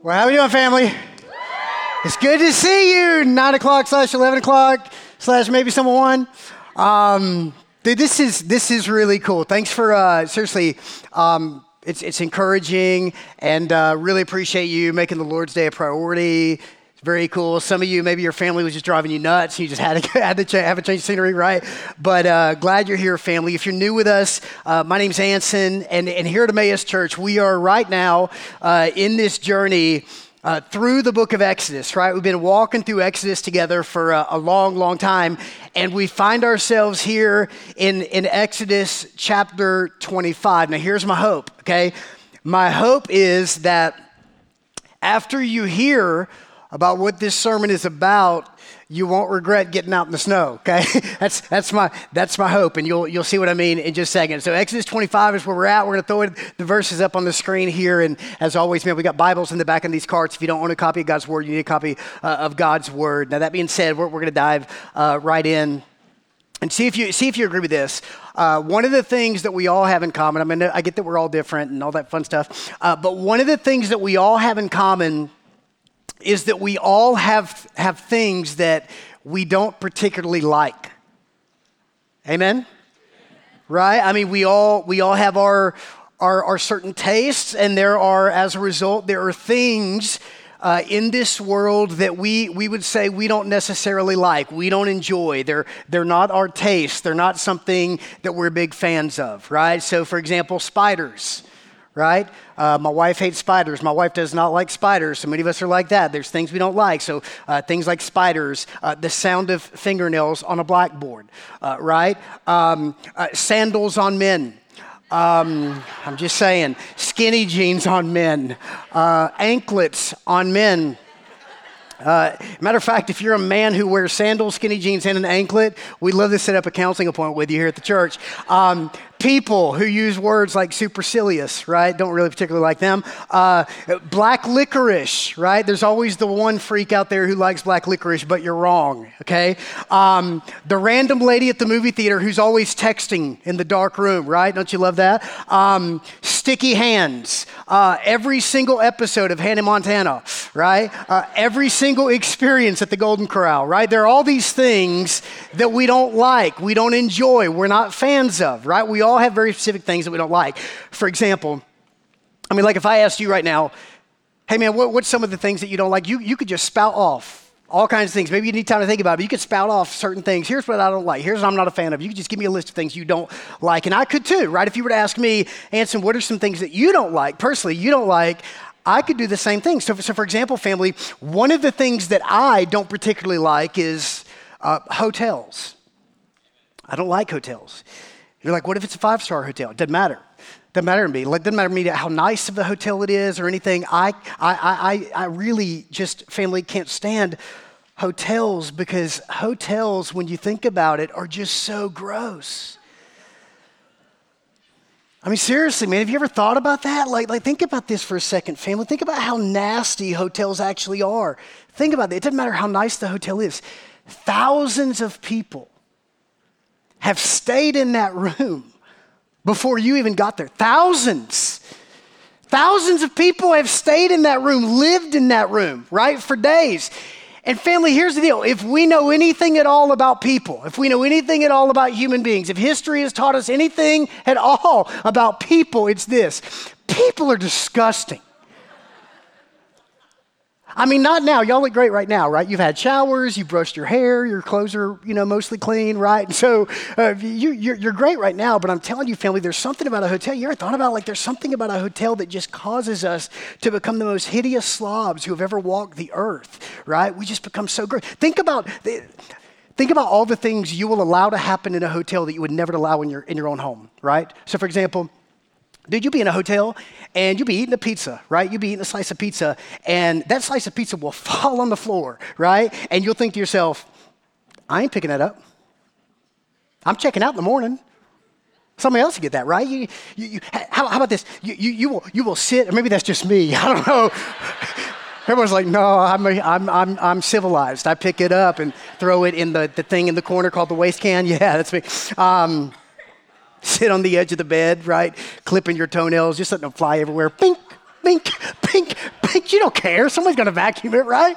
Well, how are we doing, family? It's good to see you. 9 o'clock / 11 o'clock / maybe someone. Dude, this is really cool. Thanks for seriously. It's encouraging, and really appreciate you making the Lord's Day a priority. It's very cool. Some of you, maybe your family was just driving you nuts. You just had to have a change of scenery, right? But glad you're here, family. If you're new with us, my name's Anson, and here at Emmaus Church, we are right now in this journey through the book of Exodus, right? We've been walking through Exodus together for a long, long time, and we find ourselves here in Exodus chapter 25. Now, here's my hope, okay? My hope is that after you hear about what this sermon is about, you won't regret getting out in the snow, okay? That's my hope, and you'll see what I mean in just a second. So Exodus 25 is where we're at. We're going to throw the verses up on the screen here, and as always, man, we got Bibles in the back of these carts. If you don't own a copy of God's Word, you need a copy of God's Word. Now, that being said, we're going to dive right in and see if you agree with this. One of the things that we all have in common, I mean, I get that we're all different and all that fun stuff, but one of the things that we all have in common is that we all have things that we don't particularly like. Amen? Right? I mean, we all have our certain tastes, and as a result, there are things in this world that we would say we don't necessarily like, we don't enjoy. They're not our taste. They're not something that we're big fans of, right? So, for example, spiders. Right? My wife hates spiders. My wife does not like spiders. So many of us are like that. There's things we don't like. So things like spiders, the sound of fingernails on a blackboard, right? Sandals on men. I'm just saying. Skinny jeans on men. Anklets on men. Matter of fact, if you're a man who wears sandals, skinny jeans, and an anklet, we'd love to set up a counseling appointment with you here at the church. People who use words like supercilious, right? Don't really particularly like them. Black licorice, right? There's always the one freak out there who likes black licorice, but you're wrong, okay? The random lady at the movie theater who's always texting in the dark room, right? Don't you love that? Sticky hands. Every single episode of Hannah Montana, right? Every single experience at the Golden Corral, right? There are all these things that we don't like, we don't enjoy, we're not fans of, right? We all have very specific things that we don't like. For example, I mean, like if I asked you right now, hey man, what's some of the things that you don't like? You could just spout off all kinds of things. Maybe you need time to think about it, but you could spout off certain things. Here's what I don't like. Here's what I'm not a fan of. You could just give me a list of things you don't like. And I could too, right? If you were to ask me, Anson, what are some things that you don't like, personally, you don't like, I could do the same thing. So for example, family, one of the things that I don't particularly like is hotels. I don't like hotels. You're like, what if it's a 5-star hotel? It doesn't matter. Doesn't matter to me. Like, doesn't matter to me how nice of the hotel it is or anything. I really just, family, can't stand hotels because hotels, when you think about it, are just so gross. I mean, seriously, man, have you ever thought about that? Like, think about this for a second, family. Think about how nasty hotels actually are. Think about it. It doesn't matter how nice the hotel is. Thousands of people have stayed in that room before you even got there. Thousands of people have stayed in that room, lived in that room, right, for days. And family, here's the deal. If we know anything at all about people, if we know anything at all about human beings, if history has taught us anything at all about people, it's this. People are disgusting. I mean, not now. Y'all look great right now, right? You've had showers, you brushed your hair, your clothes are, mostly clean, right? And so you're great right now, but I'm telling you, family, there's something about a hotel. You ever thought about, there's something about a hotel that just causes us to become the most hideous slobs who have ever walked the earth, right? We just become so gross. Think about all the things you will allow to happen in a hotel that you would never allow in your own home, right? So, for example, dude, you'll be in a hotel and you'll be eating a pizza, right? You'll be eating a slice of pizza and that slice of pizza will fall on the floor, right? And you'll think to yourself, I ain't picking that up. I'm checking out in the morning. Somebody else will get that, right? How about this? You will sit, or maybe that's just me. I don't know. Everyone's like, no, I'm civilized. I pick it up and throw it in the thing in the corner called the waste can. Yeah, that's me. Sit on the edge of the bed, right? Clipping your toenails, just letting them fly everywhere. Bink, bink, bink, bink. You don't care. Someone's going to vacuum it, right?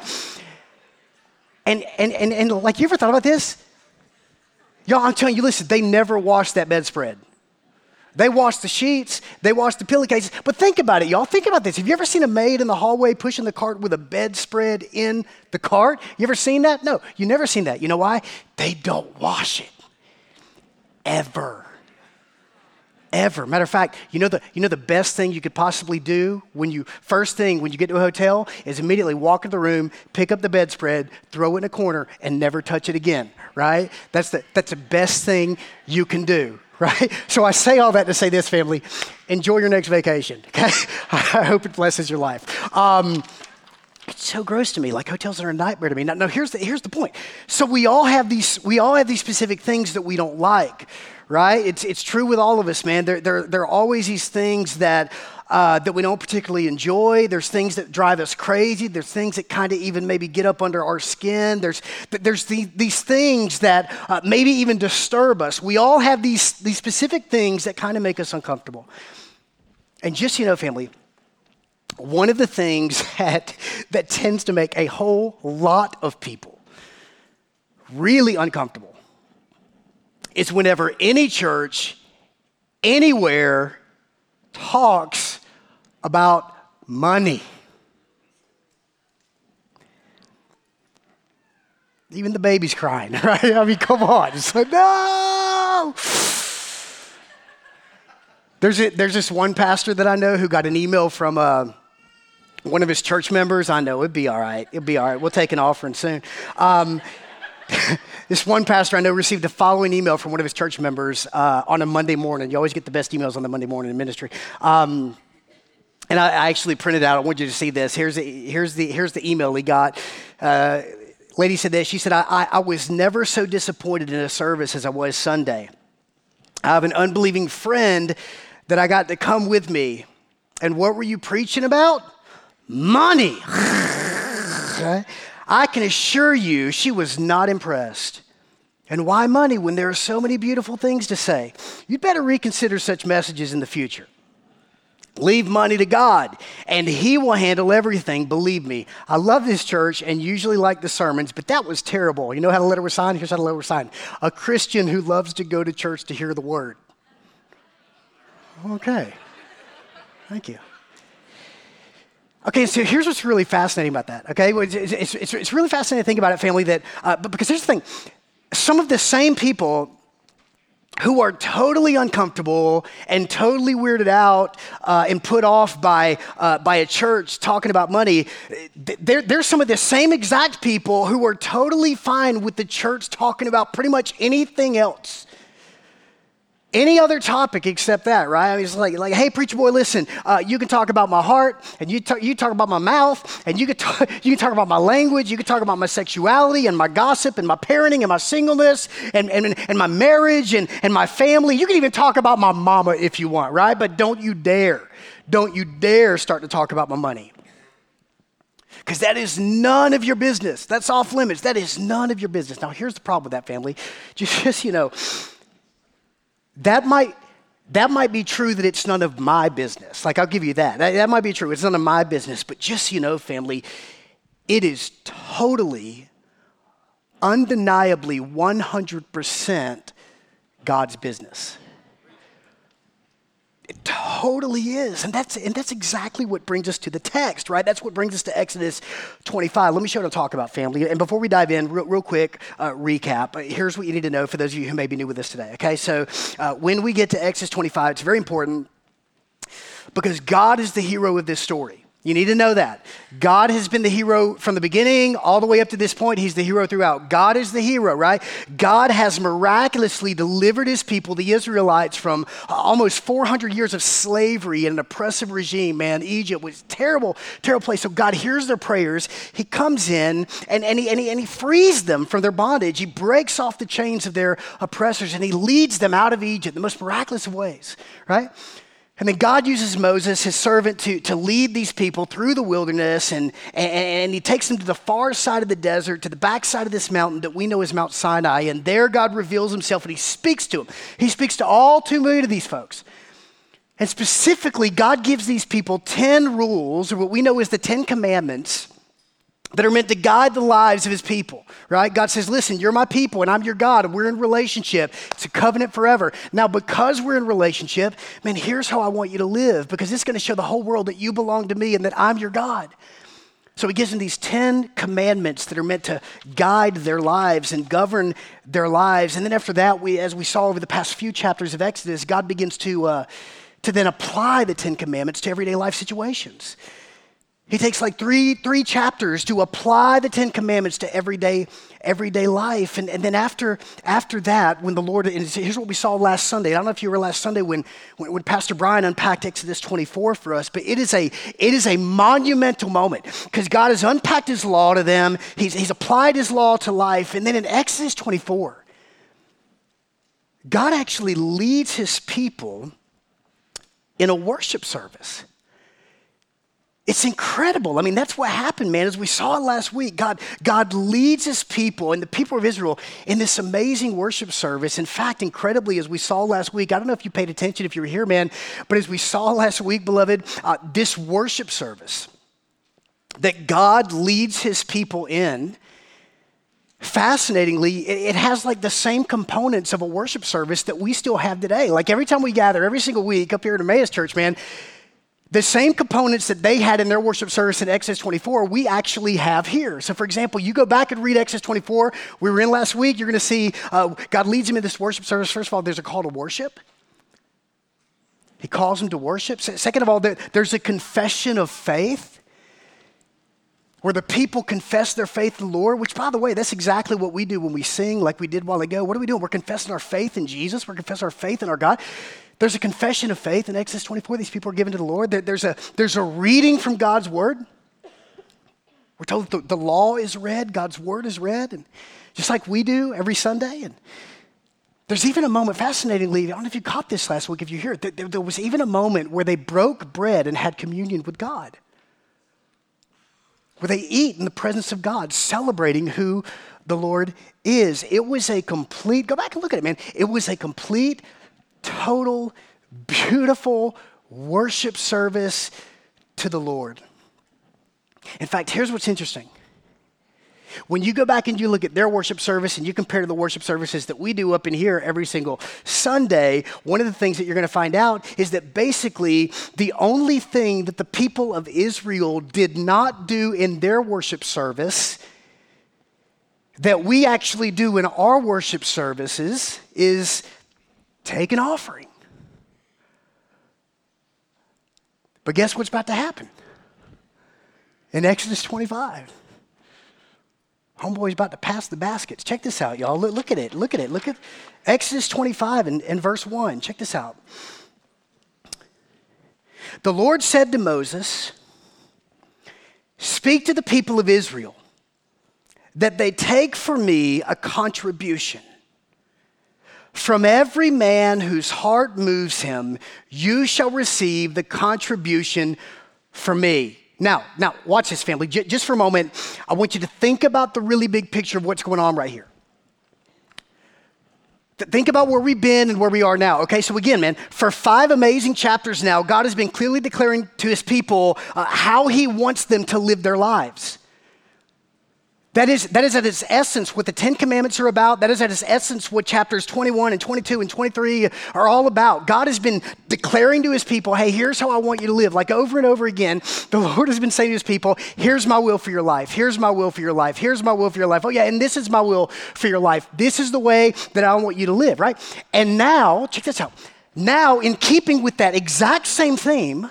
And like, you ever thought about this? Y'all, I'm telling you, listen, they never wash that bedspread. They wash the sheets, they wash the pillowcases. But think about it, y'all. Think about this. Have you ever seen a maid in the hallway pushing the cart with a bedspread in the cart? You ever seen that? No, you never seen that. You know why? They don't wash it. Ever. Matter of fact, you know the best thing you could possibly do when you get to a hotel is immediately walk in the room, pick up the bedspread, throw it in a corner, and never touch it again, right? That's the best thing you can do, right? So I say all that to say this, family, enjoy your next vacation, okay? I hope it blesses your life. It's so gross to me. Like, hotels are a nightmare to me. Now, here's the point. So we all have these specific things that we don't like, right? It's true with all of us, man. There are always these things that we don't particularly enjoy. There's things that drive us crazy. There's things that kind of even maybe get up under our skin. There's these things that maybe even disturb us. We all have these specific things that kind of make us uncomfortable. And just, family, one of the things that tends to make a whole lot of people really uncomfortable is whenever any church, anywhere, talks about money. Even the baby's crying, right? I mean, come on. It's like, no! There's this one pastor that I know who got an email from one of his church members. I know, it'll be all right. We'll take an offering soon. This one pastor I know received the following email from one of his church members on a Monday morning. You always get the best emails on the Monday morning in ministry. And I actually printed out. I want you to see this. Here's the email he got. Lady said this. She said, I was never so disappointed in a service as I was Sunday. I have an unbelieving friend that I got to come with me. And what were you preaching about? Money. Okay? I can assure you she was not impressed. And why money when there are so many beautiful things to say? You'd better reconsider such messages in the future. Leave money to God, and He will handle everything, believe me. I love this church and usually like the sermons, but that was terrible. You know how the letter was signed? Here's how the letter was signed. A Christian who loves to go to church to hear the word. Okay. Thank you. Okay, so here's what's really fascinating about that, okay? It's really fascinating to think about it, family, that, but because here's the thing. Some of the same people who are totally uncomfortable and totally weirded out and put off by a church talking about money, they're some of the same exact people who are totally fine with the church talking about pretty much anything else. Any other topic except that, right? I mean, it's like, hey, preacher boy, listen, you can talk about my heart, and you talk about my mouth, and you can talk about my language, you can talk about my sexuality, and my gossip, and my parenting, and my singleness, and my marriage, and my family. You can even talk about my mama if you want, right? But don't you dare start to talk about my money. Because that is none of your business. That's off limits. That is none of your business. Now, here's the problem with that, family. Just that might be true that it's none of my business. Like, I'll give you that. That might be true. It's none of my business. But just, family, it is totally, undeniably, 100% God's business. It totally is. And that's exactly what brings us to the text, right? That's what brings us to Exodus 25. Let me show you what I'm talking about, family. And before we dive in, real quick recap. Here's what you need to know for those of you who may be new with us today, okay? So when we get to Exodus 25, it's very important because God is the hero of this story. You need to know that. God has been the hero from the beginning all the way up to this point. He's the hero throughout. God is the hero, right? God has miraculously delivered his people, the Israelites, from almost 400 years of slavery and an oppressive regime, man. Egypt was a terrible, terrible place. So God hears their prayers. He comes in and he frees them from their bondage. He breaks off the chains of their oppressors and he leads them out of Egypt in the most miraculous of ways, right? And then God uses Moses, his servant, to lead these people through the wilderness, and he takes them to the far side of the desert, to the backside of this mountain that we know as Mount Sinai, and there God reveals himself and he speaks to them. He speaks to all 2 million of these folks. And specifically, God gives these people 10 rules, or what we know as the 10 commandments, that are meant to guide the lives of his people, right? God says, listen, you're my people and I'm your God and we're in relationship. It's a covenant forever. Now, because we're in relationship, man, here's how I want you to live, because it's going to show the whole world that you belong to me and that I'm your God. So he gives them these 10 commandments that are meant to guide their lives and govern their lives. And then after that, as we saw over the past few chapters of Exodus, God begins to then apply the 10 commandments to everyday life situations. He takes like three chapters to apply the 10 commandments to everyday life. And then after that, when the Lord, and here's what we saw last Sunday. I don't know if you were last Sunday when Pastor Brian unpacked Exodus 24 for us, but it is a monumental moment because God has unpacked his law to them. He's applied his law to life. And then in Exodus 24, God actually leads his people in a worship service. It's incredible. I mean, that's what happened, man. As we saw it last week, God leads his people and the people of Israel in this amazing worship service. In fact, incredibly, as we saw last week, I don't know if you paid attention, if you were here, man, but as we saw last week, beloved, this worship service that God leads his people in, fascinatingly, it has like the same components of a worship service that we still have today. Like every time we gather, every single week up here at Emmaus Church, man, the same components that they had in their worship service in Exodus 24, we actually have here. So for example, you go back and read Exodus 24, we were in last week, you're going to see God leads them in this worship service. First of all, there's a call to worship. He calls them to worship. Second of all, there's a confession of faith where the people confess their faith in the Lord, which by the way, that's exactly what we do when we sing like we did a while ago. What are we doing? We're confessing our faith in Jesus. We're confessing our faith in our God. There's a confession of faith in Exodus 24. These people are given to the Lord. There's a reading from God's word. We're told that the law is read, God's word is read, and just like we do every Sunday. And there's even a moment, fascinatingly, I don't know if you caught this last week, if you hear it, there was even a moment where they broke bread and had communion with God, where they eat in the presence of God, celebrating who the Lord is. It was a complete, go back and look at it, man. It was a complete, total, beautiful worship service to the Lord. In fact, here's what's interesting. When you go back and you look at their worship service and you compare to the worship services that we do up in here every single Sunday, one of the things that you're going to find out is that basically the only thing that the people of Israel did not do in their worship service that we actually do in our worship services is take an offering. But guess what's about to happen? In Exodus 25. Homeboy's about to pass the baskets. Check this out, y'all. Look at it. Look at it. Look at Exodus 25 and verse 1. Check this out. The Lord said to Moses, "Speak to the people of Israel that they take for me a contribution. From every man whose heart moves him, you shall receive the contribution from me." Now, watch this, family. Just for a moment, I want you to think about the really big picture of what's going on right here. Think about where we've been and where we are now. Okay, so again, man, for 5 amazing chapters now, God has been clearly declaring to his people how he wants them to live their lives. That is at its essence what the 10 Commandments are about. That is at its essence what chapters 21 and 22 and 23 are all about. God has been declaring to his people, hey, here's how I want you to live. Like over and over again, the Lord has been saying to his people, here's my will for your life. Here's my will for your life. Here's my will for your life. Oh yeah, and this is my will for your life. This is the way that I want you to live, right? And now, check this out. Now, in keeping with that exact same theme,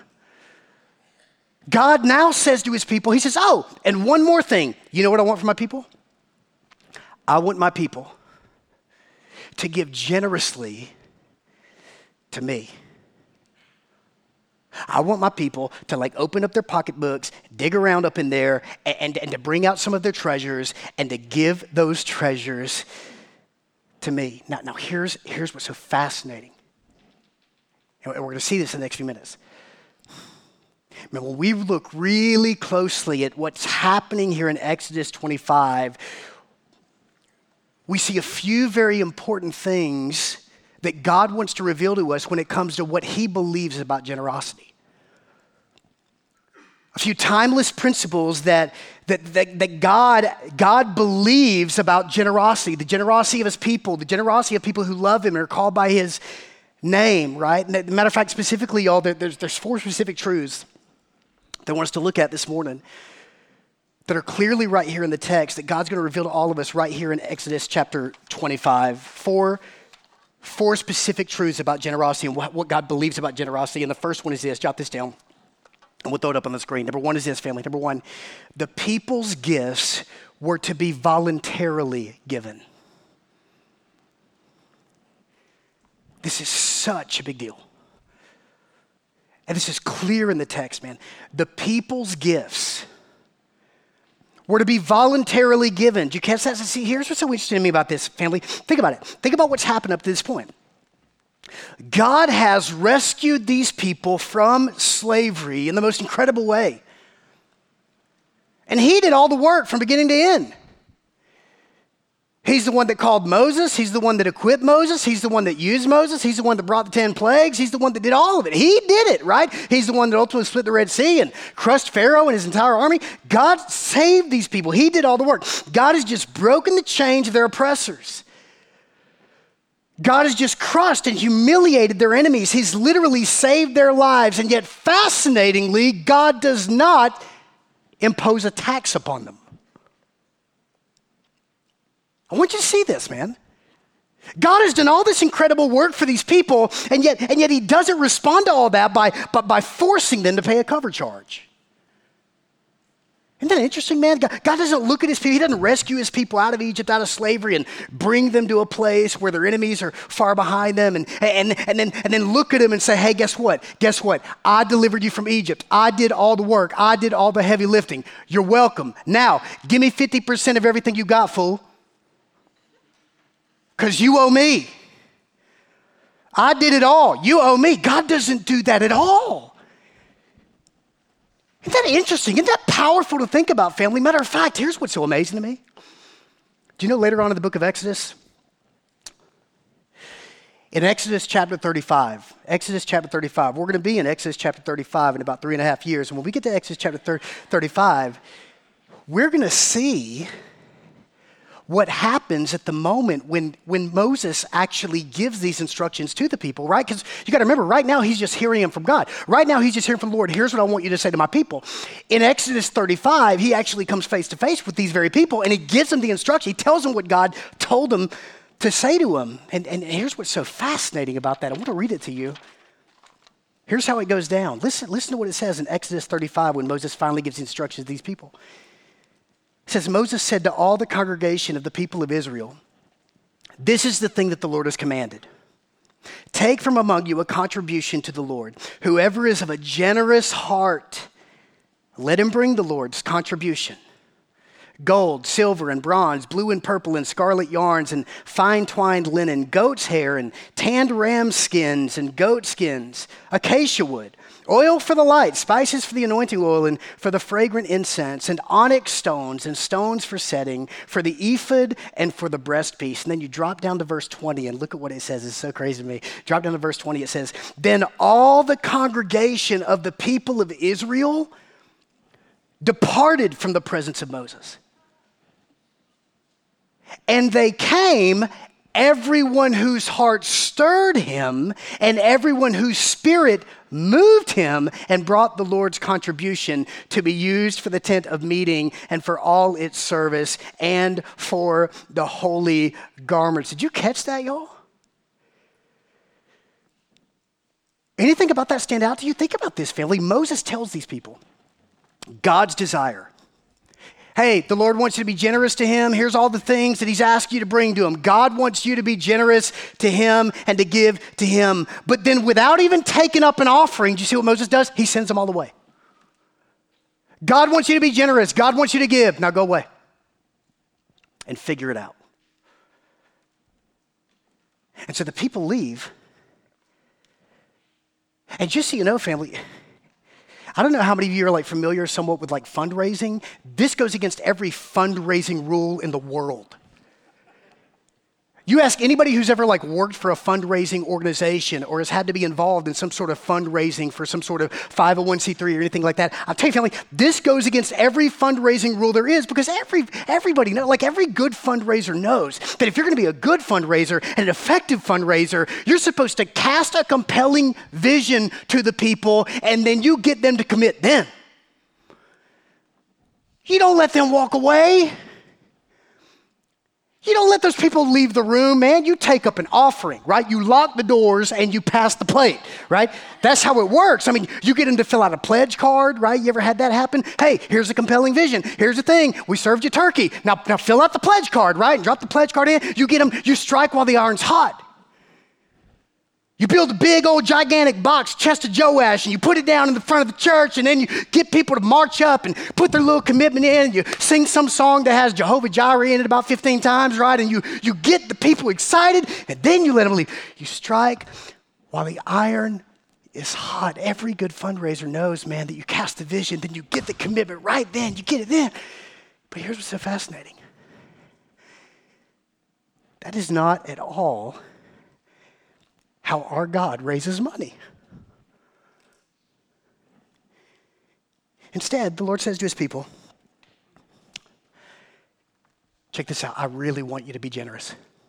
God now says to his people, he says, oh, and one more thing. You know what I want from my people? I want my people to give generously to me. I want my people to like open up their pocketbooks, dig around up in there, and to bring out some of their treasures and to give those treasures to me. Now here's what's so fascinating. And we're going to see this in the next few minutes. Man, when we look really closely at what's happening here in Exodus 25, we see a few very important things that God wants to reveal to us when it comes to what he believes about generosity. A few timeless principles that God believes about generosity, the generosity of his people, the generosity of people who love him and are called by his name, right? And matter of fact, specifically, y'all, there's 4 specific truths that I want us to look at this morning that are clearly right here in the text that God's going to reveal to all of us right here in Exodus chapter 25. Four specific truths about generosity and what God believes about generosity. And the first one is this, jot this down, and we'll throw it up on the screen. Number 1 is this, family. Number 1, the people's gifts were to be voluntarily given. This is such a big deal. And this is clear in the text, man. The people's gifts were to be voluntarily given. Do you catch that? See, here's what's so interesting to me about this, family. Think about it. Think about what's happened up to this point. God has rescued these people from slavery in the most incredible way. And he did all the work from beginning to end. He's the one that called Moses. He's the one that equipped Moses. He's the one that used Moses. He's the one that brought the 10 plagues. He's the one that did all of it. He did it, right? He's the one that ultimately split the Red Sea and crushed Pharaoh and his entire army. God saved these people. He did all the work. God has just broken the chains of their oppressors. God has just crushed and humiliated their enemies. He's literally saved their lives. And yet, fascinatingly, God does not impose a tax upon them. I want you to see this, man. God has done all this incredible work for these people, and yet he doesn't respond to all that by forcing them to pay a cover charge. Isn't that interesting, man? God doesn't look at his people. He doesn't rescue his people out of Egypt, out of slavery, and bring them to a place where their enemies are far behind them, and then look at them and say, hey, guess what? Guess what? I delivered you from Egypt. I did all the work. I did all the heavy lifting. You're welcome. Now, give me 50% of everything you got, fool. Because you owe me. I did it all. You owe me. God doesn't do that at all. Isn't that interesting? Isn't that powerful to think about, family? Matter of fact, here's what's so amazing to me. Do you know later on in the book of Exodus? In Exodus chapter 35, we're going to be in Exodus chapter 35 in about 3.5 years. And when we get to Exodus chapter 35, we're going to see what happens at the moment when Moses actually gives these instructions to the people, right? Because you got to remember, right now he's just hearing them from God. Right now he's just hearing from the Lord. Here's what I want you to say to my people. In Exodus 35, he actually comes face to face with these very people, and he gives them the instruction. He tells them what God told them to say to them. And here's what's so fascinating about that. I want to read it to you. Here's how it goes down. Listen to what it says in Exodus 35 when Moses finally gives instructions to these people. It says, Moses said to all the congregation of the people of Israel, this is the thing that the Lord has commanded. Take from among you a contribution to the Lord. Whoever is of a generous heart, let him bring the Lord's contribution. Gold, silver, and bronze, blue and purple and scarlet yarns and fine twined linen, goat's hair and tanned ram skins and goat skins, acacia wood, oil for the light, spices for the anointing oil and for the fragrant incense, and onyx stones and stones for setting, for the ephod and for the breastpiece. And then you drop down to verse 20 and look at what it says. It's so crazy to me. Drop down to verse 20. It says, then all the congregation of the people of Israel departed from the presence of Moses. And they came, everyone whose heart stirred him and everyone whose spirit moved him, and brought the Lord's contribution to be used for the tent of meeting and for all its service and for the holy garments. Did you catch that, y'all? Anything about that stand out to you? Think about this, family. Moses tells these people God's desire. Hey, the Lord wants you to be generous to him. Here's all the things that he's asked you to bring to him. God wants you to be generous to him and to give to him. But then without even taking up an offering, do you see what Moses does? He sends them all away. God wants you to be generous. God wants you to give. Now go away and figure it out. And so the people leave. And just so you know, family, I don't know how many of you are like familiar somewhat with like fundraising. This goes against every fundraising rule in the world. You ask anybody who's ever worked for a fundraising organization or has had to be involved in some sort of fundraising for some sort of 501c3 or anything like that. I'll tell you, family, this goes against every fundraising rule there is because everybody knows, every good fundraiser knows that if you're going to be a good fundraiser and an effective fundraiser, you're supposed to cast a compelling vision to the people and then you get them to commit then. You don't let them walk away. You don't let those people leave the room, man. You take up an offering, right? You lock the doors and you pass the plate, right? That's how it works. I mean, you get them to fill out a pledge card, right? You ever had that happen? Hey, here's a compelling vision. Here's the thing. We served you turkey. Now fill out the pledge card, right? And drop the pledge card in. You get them, you strike while the iron's hot. You build a big old gigantic box, chest of Joash, and you put it down in the front of the church, and then you get people to march up and put their little commitment in, and you sing some song that has Jehovah Jireh in it about 15 times, right? And you get the people excited, and then you let them leave. You strike while the iron is hot. Every good fundraiser knows, man, that you cast the vision, then you get the commitment right then, you get it then. But here's what's so fascinating. That is not at all how our God raises money. Instead, the Lord says to his people, check this out, I really want you to be generous.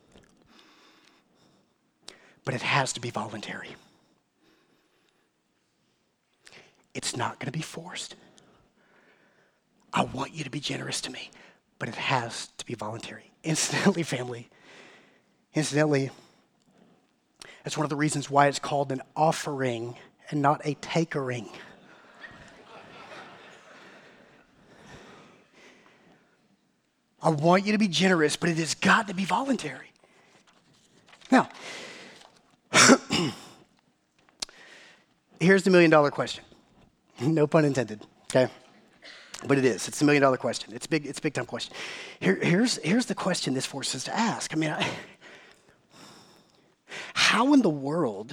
But it has to be voluntary. It's not going to be forced. I want you to be generous to me, but it has to be voluntary. Incidentally, family, that's one of the reasons why it's called an offering and not a takering. I want you to be generous, but it has got to be voluntary. Now, here's the $1 million question. No pun intended, okay? But it is. It's the $1 million question. It's a big time question. Here's the question this forces us to ask. I mean, how in the world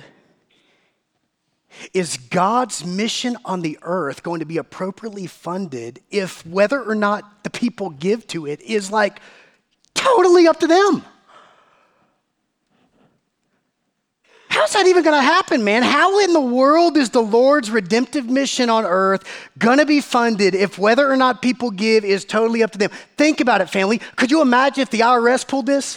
is God's mission on the earth going to be appropriately funded if whether or not the people give to it is totally up to them? How's that even going to happen, man? How in the world is the Lord's redemptive mission on earth going to be funded if whether or not people give is totally up to them? Think about it, family. Could you imagine if the IRS pulled this?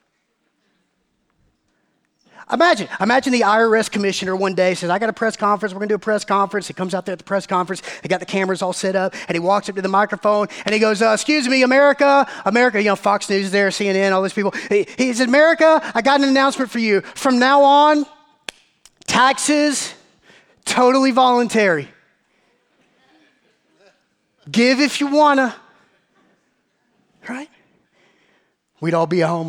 Imagine the IRS commissioner one day says, I got a press conference. We're going to do a press conference. He comes out there at the press conference. They got the cameras all set up. And he walks up to the microphone and he goes, excuse me, America, Fox News is there, CNN, all these people. He says, America, I got an announcement for you. From now on, taxes, totally voluntary. Give if you want to. Right? We'd all be at home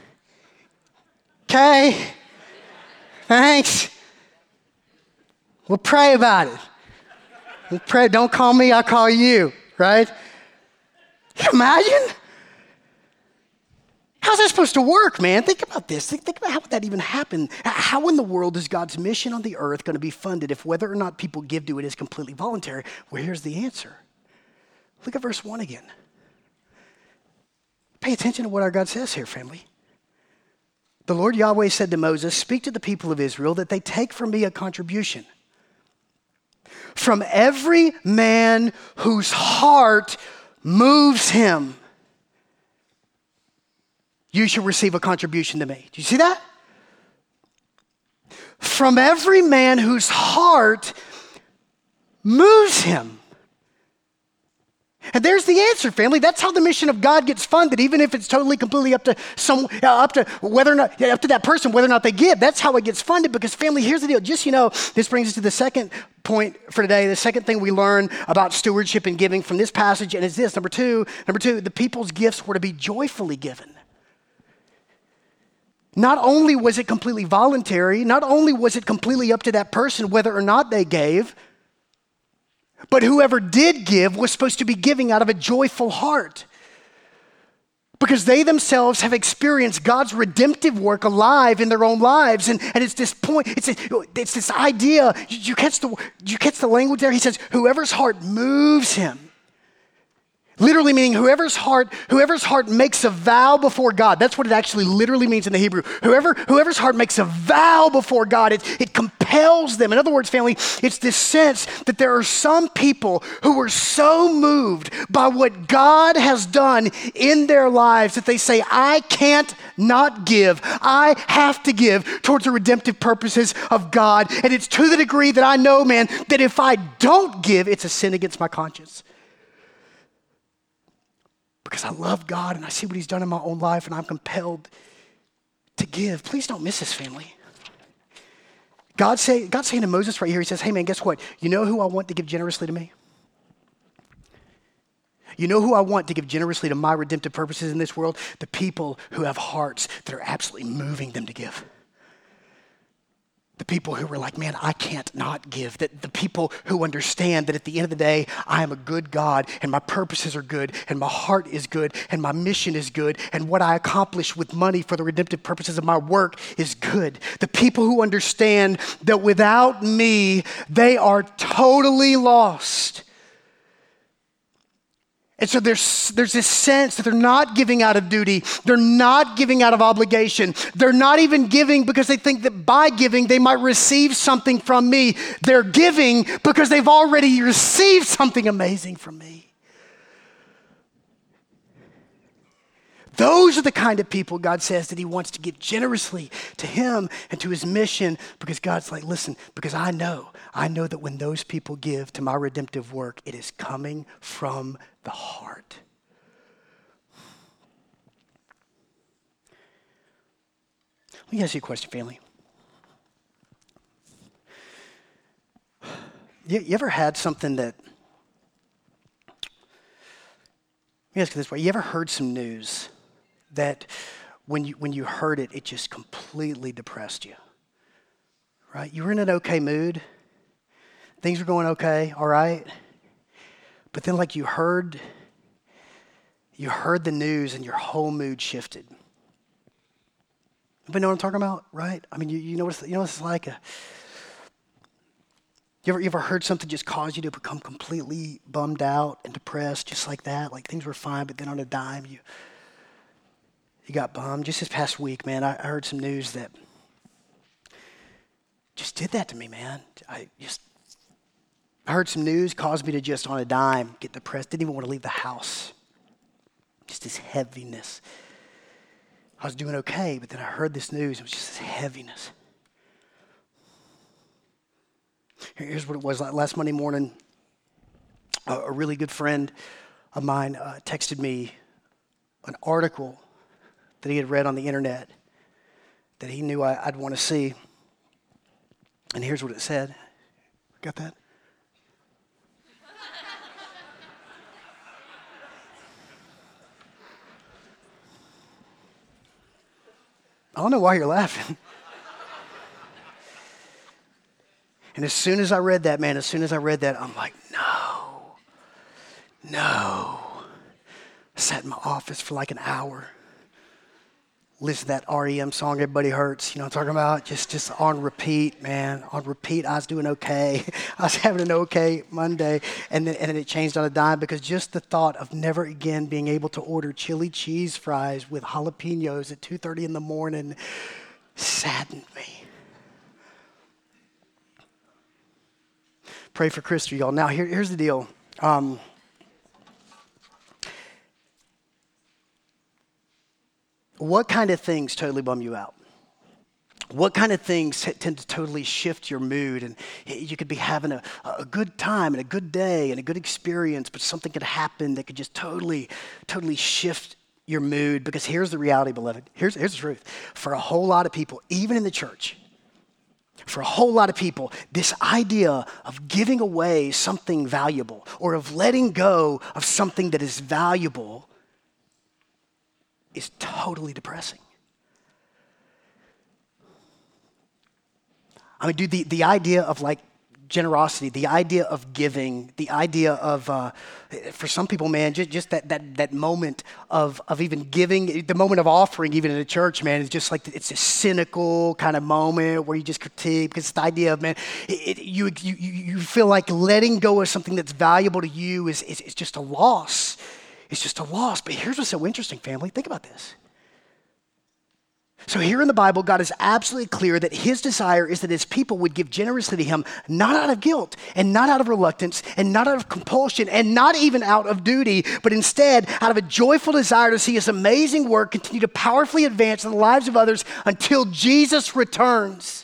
okay. Thanks. We'll pray about it. We'll pray. Don't call me, I'll call you, right? Can you imagine? How's that supposed to work, man? Think about this. Think about how would that even happen. How in the world is God's mission on the earth going to be funded if whether or not people give to it is completely voluntary? Well, here's the answer. Look at verse 1 again. Pay attention to what our God says here, family. The Lord Yahweh said to Moses, speak to the people of Israel that they take from me a contribution. From every man whose heart moves him, you shall receive a contribution to me. Do you see that? From every man whose heart moves him. And there's the answer, family. That's how the mission of God gets funded, even if it's totally, completely up to whether or not, up to that person, whether or not they give. That's how it gets funded. Because, family, here's the deal. Just this brings us to the second point for today. The second thing we learn about stewardship and giving from this passage, and it's this: number two, the people's gifts were to be joyfully given. Not only was it completely voluntary, not only was it completely up to that person whether or not they gave, but whoever did give was supposed to be giving out of a joyful heart because they themselves have experienced God's redemptive work alive in their own lives. And it's this point, it's this idea. You catch the language there? He says, whoever's heart moves him. Literally meaning whoever's heart makes a vow before God. That's what it actually literally means in the Hebrew. Whoever's heart makes a vow before God, it compels them. In other words, family, it's this sense that there are some people who are so moved by what God has done in their lives that they say, I can't not give. I have to give towards the redemptive purposes of God. And it's to the degree that I know, man, that if I don't give, it's a sin against my conscience. Because I love God and I see what he's done in my own life and I'm compelled to give. Please don't miss this, family. God's saying to Moses right here, he says, hey man, guess what? You know who I want to give generously to me? You know who I want to give generously to my redemptive purposes in this world? The people who have hearts that are absolutely moving them to give. The people who were like, man, I can't not give. That the people who understand that at the end of the day, I am a good God and my purposes are good and my heart is good and my mission is good and what I accomplish with money for the redemptive purposes of my work is good. The people who understand that without me, they are totally lost. And so there's this sense that they're not giving out of duty. They're not giving out of obligation. They're not even giving because they think that by giving, they might receive something from me. They're giving because they've already received something amazing from me. Those are the kind of people God says that he wants to give generously to him and to his mission because God's like, listen, because I know that when those people give to my redemptive work, it is coming from the heart. Let me ask you a question, family. You ever had something that, let me ask you this way, you ever heard some news that when you heard it, it just completely depressed you, right? You were in an okay mood. Things were going okay, all right? But then like you heard the news and your whole mood shifted. Anybody know what I'm talking about, right? I mean, you know what it's like? You ever heard something just cause you to become completely bummed out and depressed just like that? Like things were fine, but then on a dime, you got bummed. Just this past week, man, I heard some news that just did that to me, man. I heard some news, caused me to just on a dime get depressed. Didn't even want to leave the house. Just this heaviness. I was doing okay, but then I heard this news. It was just this heaviness. Here's what it was. Last Monday morning, a really good friend of mine texted me an article that he had read on the internet that he knew I'd want to see. And here's what it said. Got that? I don't know why you're laughing. And as soon as I read that, I'm like, no. I sat in my office for like an hour. Listen to that REM song, Everybody Hurts. You know what I'm talking about? Just on repeat, man. On repeat, I was doing okay. I was having an okay Monday. And then it changed on a dime because just the thought of never again being able to order chili cheese fries with jalapenos at 2:30 in the morning saddened me. Pray for Christy, y'all. Now, here's the deal. What kind of things totally bum you out? What kind of things tend to totally shift your mood? And you could be having a good time and a good day and a good experience, but something could happen that could just totally shift your mood. Because here's the reality, beloved. Here's the truth. For a whole lot of people, even in the church, for a whole lot of people, this idea of giving away something valuable or of letting go of something that is valuable is totally depressing. I mean, dude, the idea of like generosity, the idea of giving, the idea of, for some people, man, just that moment of even giving, the moment of offering, even in a church, man, is just like, it's a cynical kind of moment where you just critique, because it's the idea of, man, you feel like letting go of something that's valuable to you is just a loss. is just a loss. But here's what's so interesting, family. Think about this. So here in the Bible, God is absolutely clear that his desire is that his people would give generously to him, not out of guilt and not out of reluctance and not out of compulsion and not even out of duty, but instead out of a joyful desire to see his amazing work continue to powerfully advance in the lives of others until Jesus returns.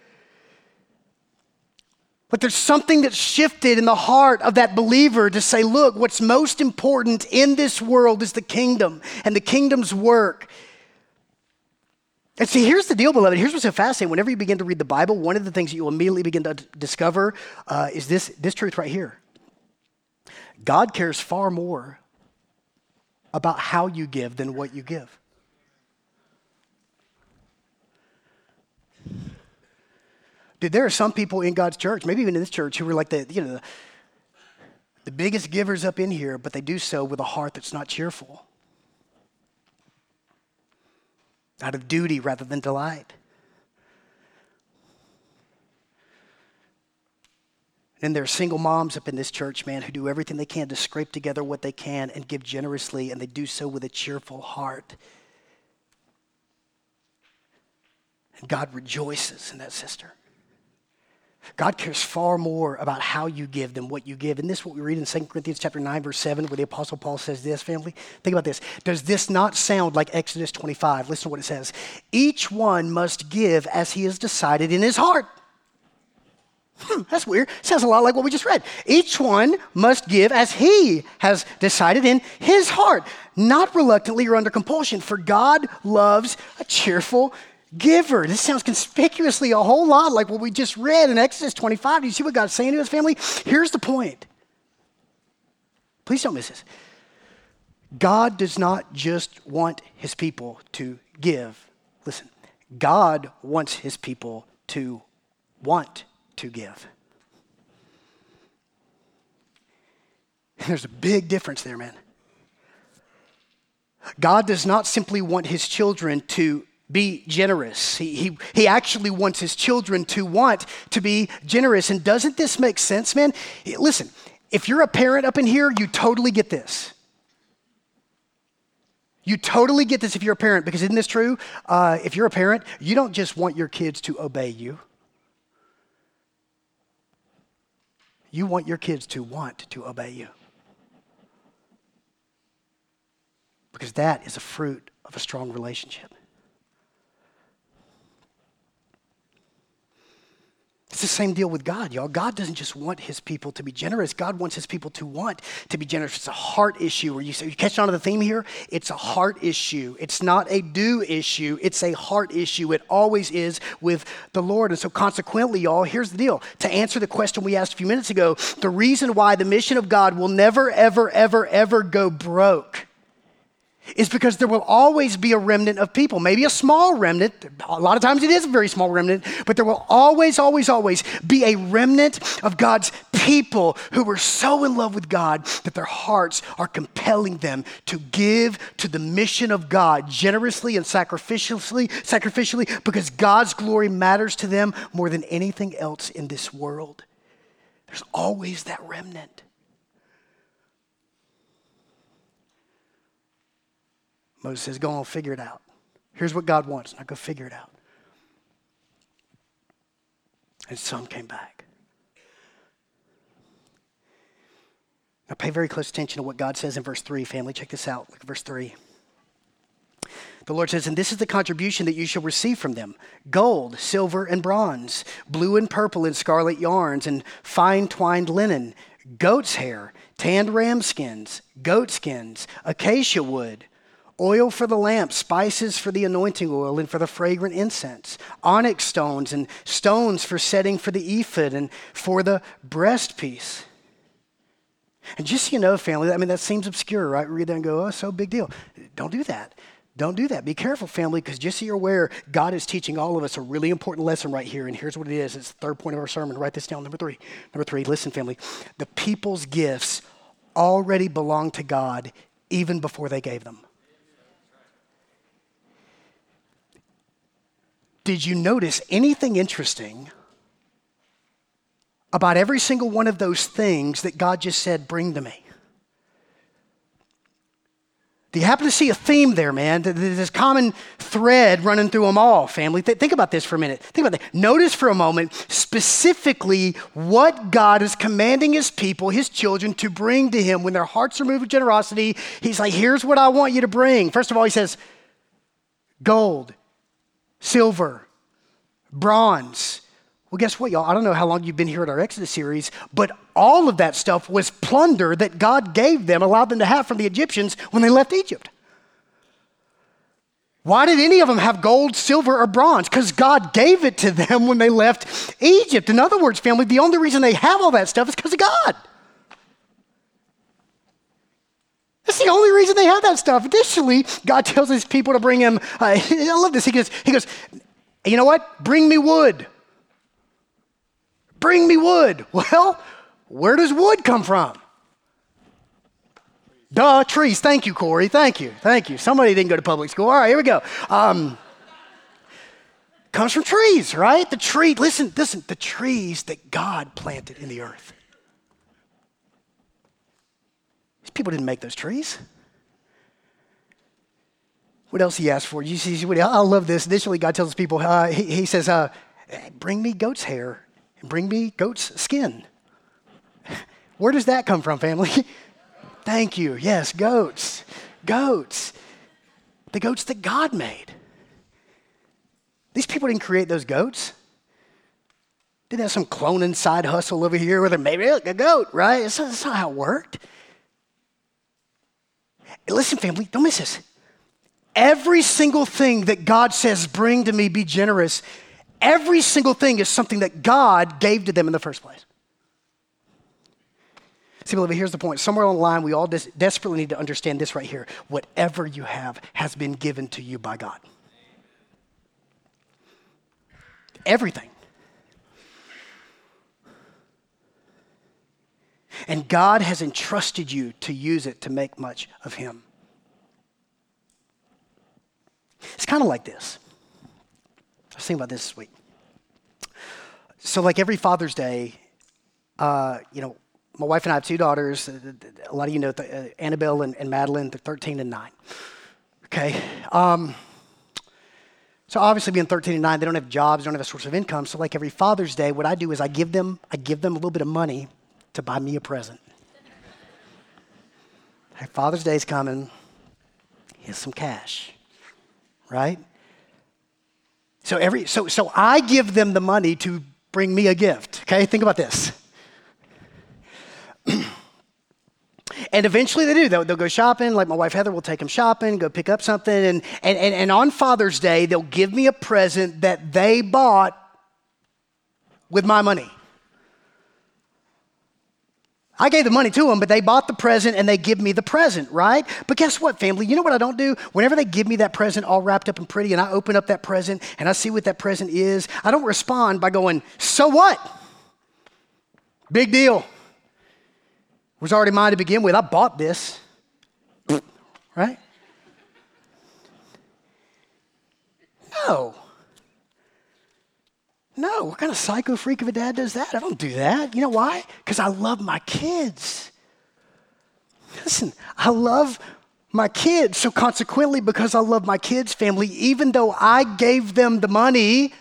But there's something that's shifted in the heart of that believer to say, look, what's most important in this world is the kingdom and the kingdom's work. And see, here's the deal, beloved. Here's what's so fascinating. Whenever you begin to read the Bible, one of the things that you'll immediately begin to discover is this truth right here. God cares far more about how you give than what you give. Dude, there are some people in God's church, maybe even in this church, who are like the biggest givers up in here, but they do so with a heart that's not cheerful. Out of duty rather than delight. And there are single moms up in this church, man, who do everything they can to scrape together what they can and give generously, and they do so with a cheerful heart. And God rejoices in that sister. God cares far more about how you give than what you give. And this is what we read in 2 Corinthians chapter 9, verse 7, where the Apostle Paul says this, family. Think about this. Does this not sound like Exodus 25? Listen to what it says. Each one must give as he has decided in his heart. That's weird. Sounds a lot like what we just read. Each one must give as he has decided in his heart, not reluctantly or under compulsion, for God loves a cheerful giver. This sounds conspicuously a whole lot like what we just read in Exodus 25. Do you see what God's saying to his family? Here's the point. Please don't miss this. God does not just want his people to give. Listen, God wants his people to want to give. And there's a big difference there, man. God does not simply want his children to be generous. He actually wants his children to want to be generous. And doesn't this make sense, man? Listen, if you're a parent up in here, you totally get this. You totally get this if you're a parent, because isn't this true? If you're a parent, you don't just want your kids to obey you. You want your kids to want to obey you. Because that is a fruit of a strong relationship. It's the same deal with God, y'all. God doesn't just want his people to be generous. God wants his people to want to be generous. It's a heart issue. Or you catch on to the theme here? It's a heart issue. It's not a do issue. It's a heart issue. It always is with the Lord. And so consequently, y'all, here's the deal. To answer the question we asked a few minutes ago, the reason why the mission of God will never, ever, ever, ever go broke is because there will always be a remnant of people, maybe a small remnant. A lot of times it is a very small remnant, but there will always, always, always be a remnant of God's people who are so in love with God that their hearts are compelling them to give to the mission of God generously and sacrificially because God's glory matters to them more than anything else in this world. There's always that remnant. Moses says, go on, figure it out. Here's what God wants. Now go figure it out. And some came back. Now pay very close attention to what God says in verse 3, family. Check this out. Look at verse 3. The Lord says, and this is the contribution that you shall receive from them. Gold, silver, and bronze, blue and purple and scarlet yarns, and fine twined linen, goat's hair, tanned ram skins, goat skins, acacia wood, oil for the lamp, spices for the anointing oil and for the fragrant incense, onyx stones and stones for setting for the ephod and for the breastpiece. And just so you know, family, that seems obscure, right? We read that and go, oh, so big deal. Don't do that. Don't do that. Be careful, family, because just so you're aware, God is teaching all of us a really important lesson right here. And here's what it is. It's the third point of our sermon. Write this down, number three. Number 3, listen, family. The people's gifts already belong to God even before they gave them. Did you notice anything interesting about every single one of those things that God just said, bring to me? Do you happen to see a theme there, man? There's this common thread running through them all, family. Think about this for a minute. Think about that. Notice for a moment specifically what God is commanding his people, his children, to bring to him when their hearts are moved with generosity. He's like, here's what I want you to bring. First of all, he says, gold, silver, bronze. Well, guess what, y'all? I don't know how long you've been here at our Exodus series, but all of that stuff was plunder that God gave them, allowed them to have from the Egyptians when they left Egypt. Why did any of them have gold, silver, or bronze? Because God gave it to them when they left Egypt. In other words, family, the only reason they have all that stuff is because of God. That's the only reason they have that stuff. Additionally, God tells his people to bring him, I love this, he goes, you know what? Bring me wood. Bring me wood. Well, where does wood come from? Duh, trees. Thank you, Corey. Thank you. Somebody didn't go to public school. All right, here we go. Comes from trees, right? Listen, the trees that God planted in the earth. These people didn't make those trees. What else he asked for? You see, I love this. Initially, God tells his people, he says, bring me goat's hair and bring me goat's skin. Where does that come from, family? Thank you. Yes, goats. Goats. The goats that God made. These people didn't create those goats. Didn't have some cloning side hustle over here where they made a goat, right? That's not how it worked. Listen, family, don't miss this. Every single thing that God says, bring to me, be generous, every single thing is something that God gave to them in the first place. See, beloved, here's the point. Somewhere along the line, we all desperately need to understand this right here. Whatever you have has been given to you by God. Everything. And God has entrusted you to use it to make much of him. It's kind of like this. I was thinking about this week. So like every Father's Day, my wife and I have two daughters. A lot of you know Annabelle and Madeline. They're 13 and 9. Okay. So obviously being 13 and 9, they don't have jobs, don't have a source of income. So like every Father's Day, what I do is I give them a little bit of money to buy me a present. Hey, Father's Day's coming. Here's some cash, right? So I give them the money to bring me a gift. Okay, think about this. And eventually they do. They'll go shopping. Like my wife Heather will take them shopping, go pick up something. And on Father's Day, they'll give me a present that they bought with my money. I gave the money to them, but they bought the present and they give me the present, right? But guess what, family? You know what I don't do? Whenever they give me that present all wrapped up and pretty and I open up that present and I see what that present is, I don't respond by going, so what? Big deal. It was already mine to begin with. I bought this, right? No, what kind of psycho freak of a dad does that? I don't do that. You know why? Because I love my kids. Listen, I love my kids. So consequently, because I love my kids, family, even though I gave them the money,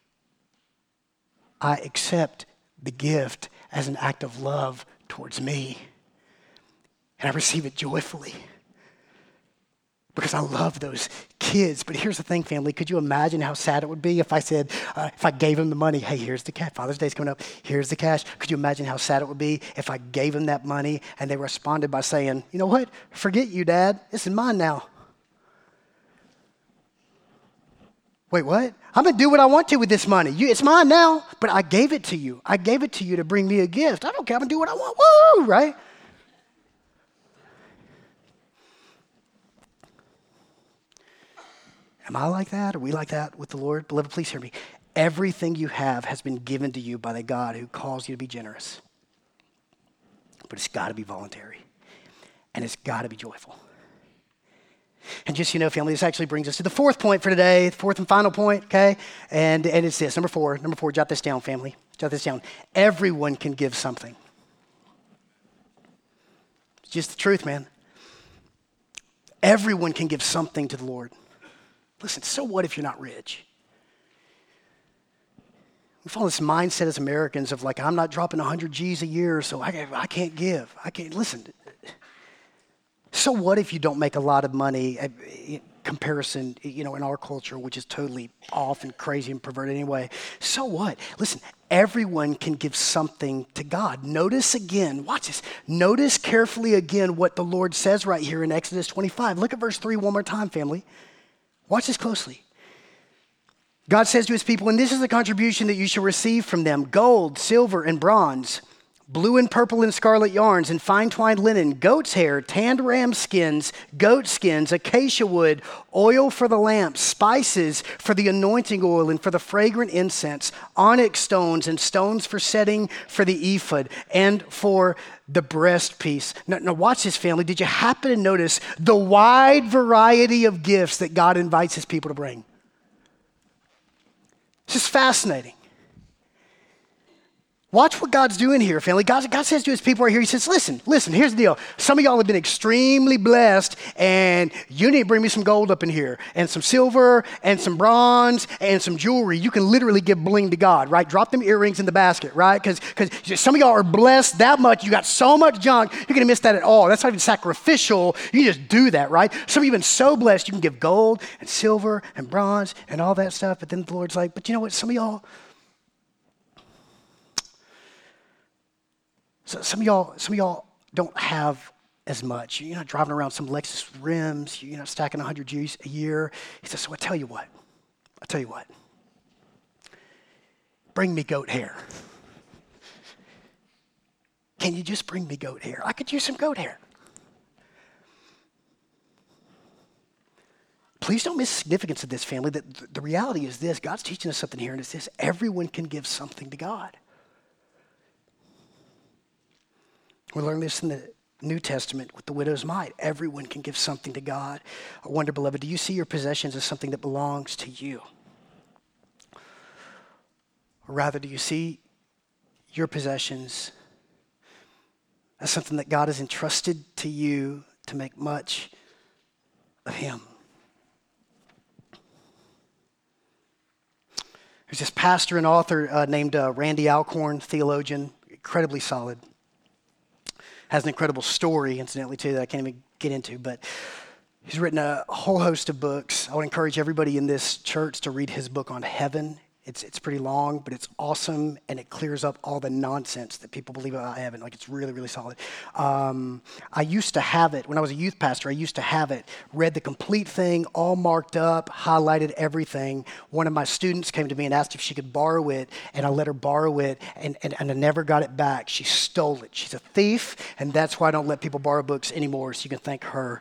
I accept the gift as an act of love towards me. And I receive it joyfully. Because I love those kids. But here's the thing, family. Could you imagine how sad it would be if I said, if I gave them the money, hey, here's the cash. Father's Day's coming up. Here's the cash. Could you imagine how sad it would be if I gave them that money and they responded by saying, you know what? Forget you, Dad. This is mine now. Wait, what? I'm going to do what I want to with this money. It's mine now, but I gave it to you. I gave it to you to bring me a gift. I don't care. I'm going to do what I want. Woo, right? Am I like that? Are we like that with the Lord? Beloved, please hear me. Everything you have has been given to you by the God who calls you to be generous. But it's got to be voluntary. And it's got to be joyful. And just, family, this actually brings us to the fourth point for today, the fourth and final point, okay? And it's this, number four, jot this down, family. Jot this down. Everyone can give something. It's just the truth, man. Everyone can give something to the Lord. Listen, so what if you're not rich? We follow this mindset as Americans of like, I'm not dropping 100 G's a year, so I can't give. I can't, listen. So what if you don't make a lot of money in comparison, in our culture, which is totally off and crazy and perverted anyway? So what? Listen, everyone can give something to God. Notice again, watch this. Notice carefully again what the Lord says right here in Exodus 25. Look at verse 3 one more time, family. Watch this closely. God says to his people, and this is the contribution that you shall receive from them: gold, silver, and bronze, blue and purple and scarlet yarns, and fine twined linen, goat's hair, tanned ram skins, goat skins, acacia wood, oil for the lamps, spices for the anointing oil and for the fragrant incense, onyx stones and stones for setting for the ephod and for the breastpiece. Now watch this, family. Did you happen to notice the wide variety of gifts that God invites his people to bring? It's just fascinating. Watch what God's doing here, family. God says to his people right here, he says, listen, here's the deal. Some of y'all have been extremely blessed, and you need to bring me some gold up in here, and some silver, and some bronze, and some jewelry. You can literally give bling to God, right? Drop them earrings in the basket, right? Because some of y'all are blessed that much. You got so much junk, you're going to miss that at all. That's not even sacrificial. You just do that, right? Some of you have been so blessed, you can give gold, and silver, and bronze, and all that stuff. But then the Lord's like, but you know what? Some of y'all don't have as much. You're not driving around some Lexus rims. You're not stacking 100 G's a year. He says, so I'll tell you what. Bring me goat hair. Can you just bring me goat hair? I could use some goat hair. Please don't miss the significance of this, family. That the reality is this. God's teaching us something here, and it's this. Everyone can give something to God. We learn this in the New Testament with the widow's mite. Everyone can give something to God. I wonder, beloved, do you see your possessions as something that belongs to you? Or rather, do you see your possessions as something that God has entrusted to you to make much of him? There's this pastor and author named Randy Alcorn, theologian, incredibly solid. Has an incredible story, incidentally, too, that I can't even get into, but he's written a whole host of books. I would encourage everybody in this church to read his book on heaven. It's pretty long, but it's awesome, and it clears up all the nonsense that people believe about heaven. Like, it's really, really solid. I used to have it. When I was a youth pastor, I used to have it. Read the complete thing, all marked up, highlighted everything. One of my students came to me and asked if she could borrow it, and I let her borrow it, and I never got it back. She stole it. She's a thief, and that's why I don't let people borrow books anymore, so you can thank her.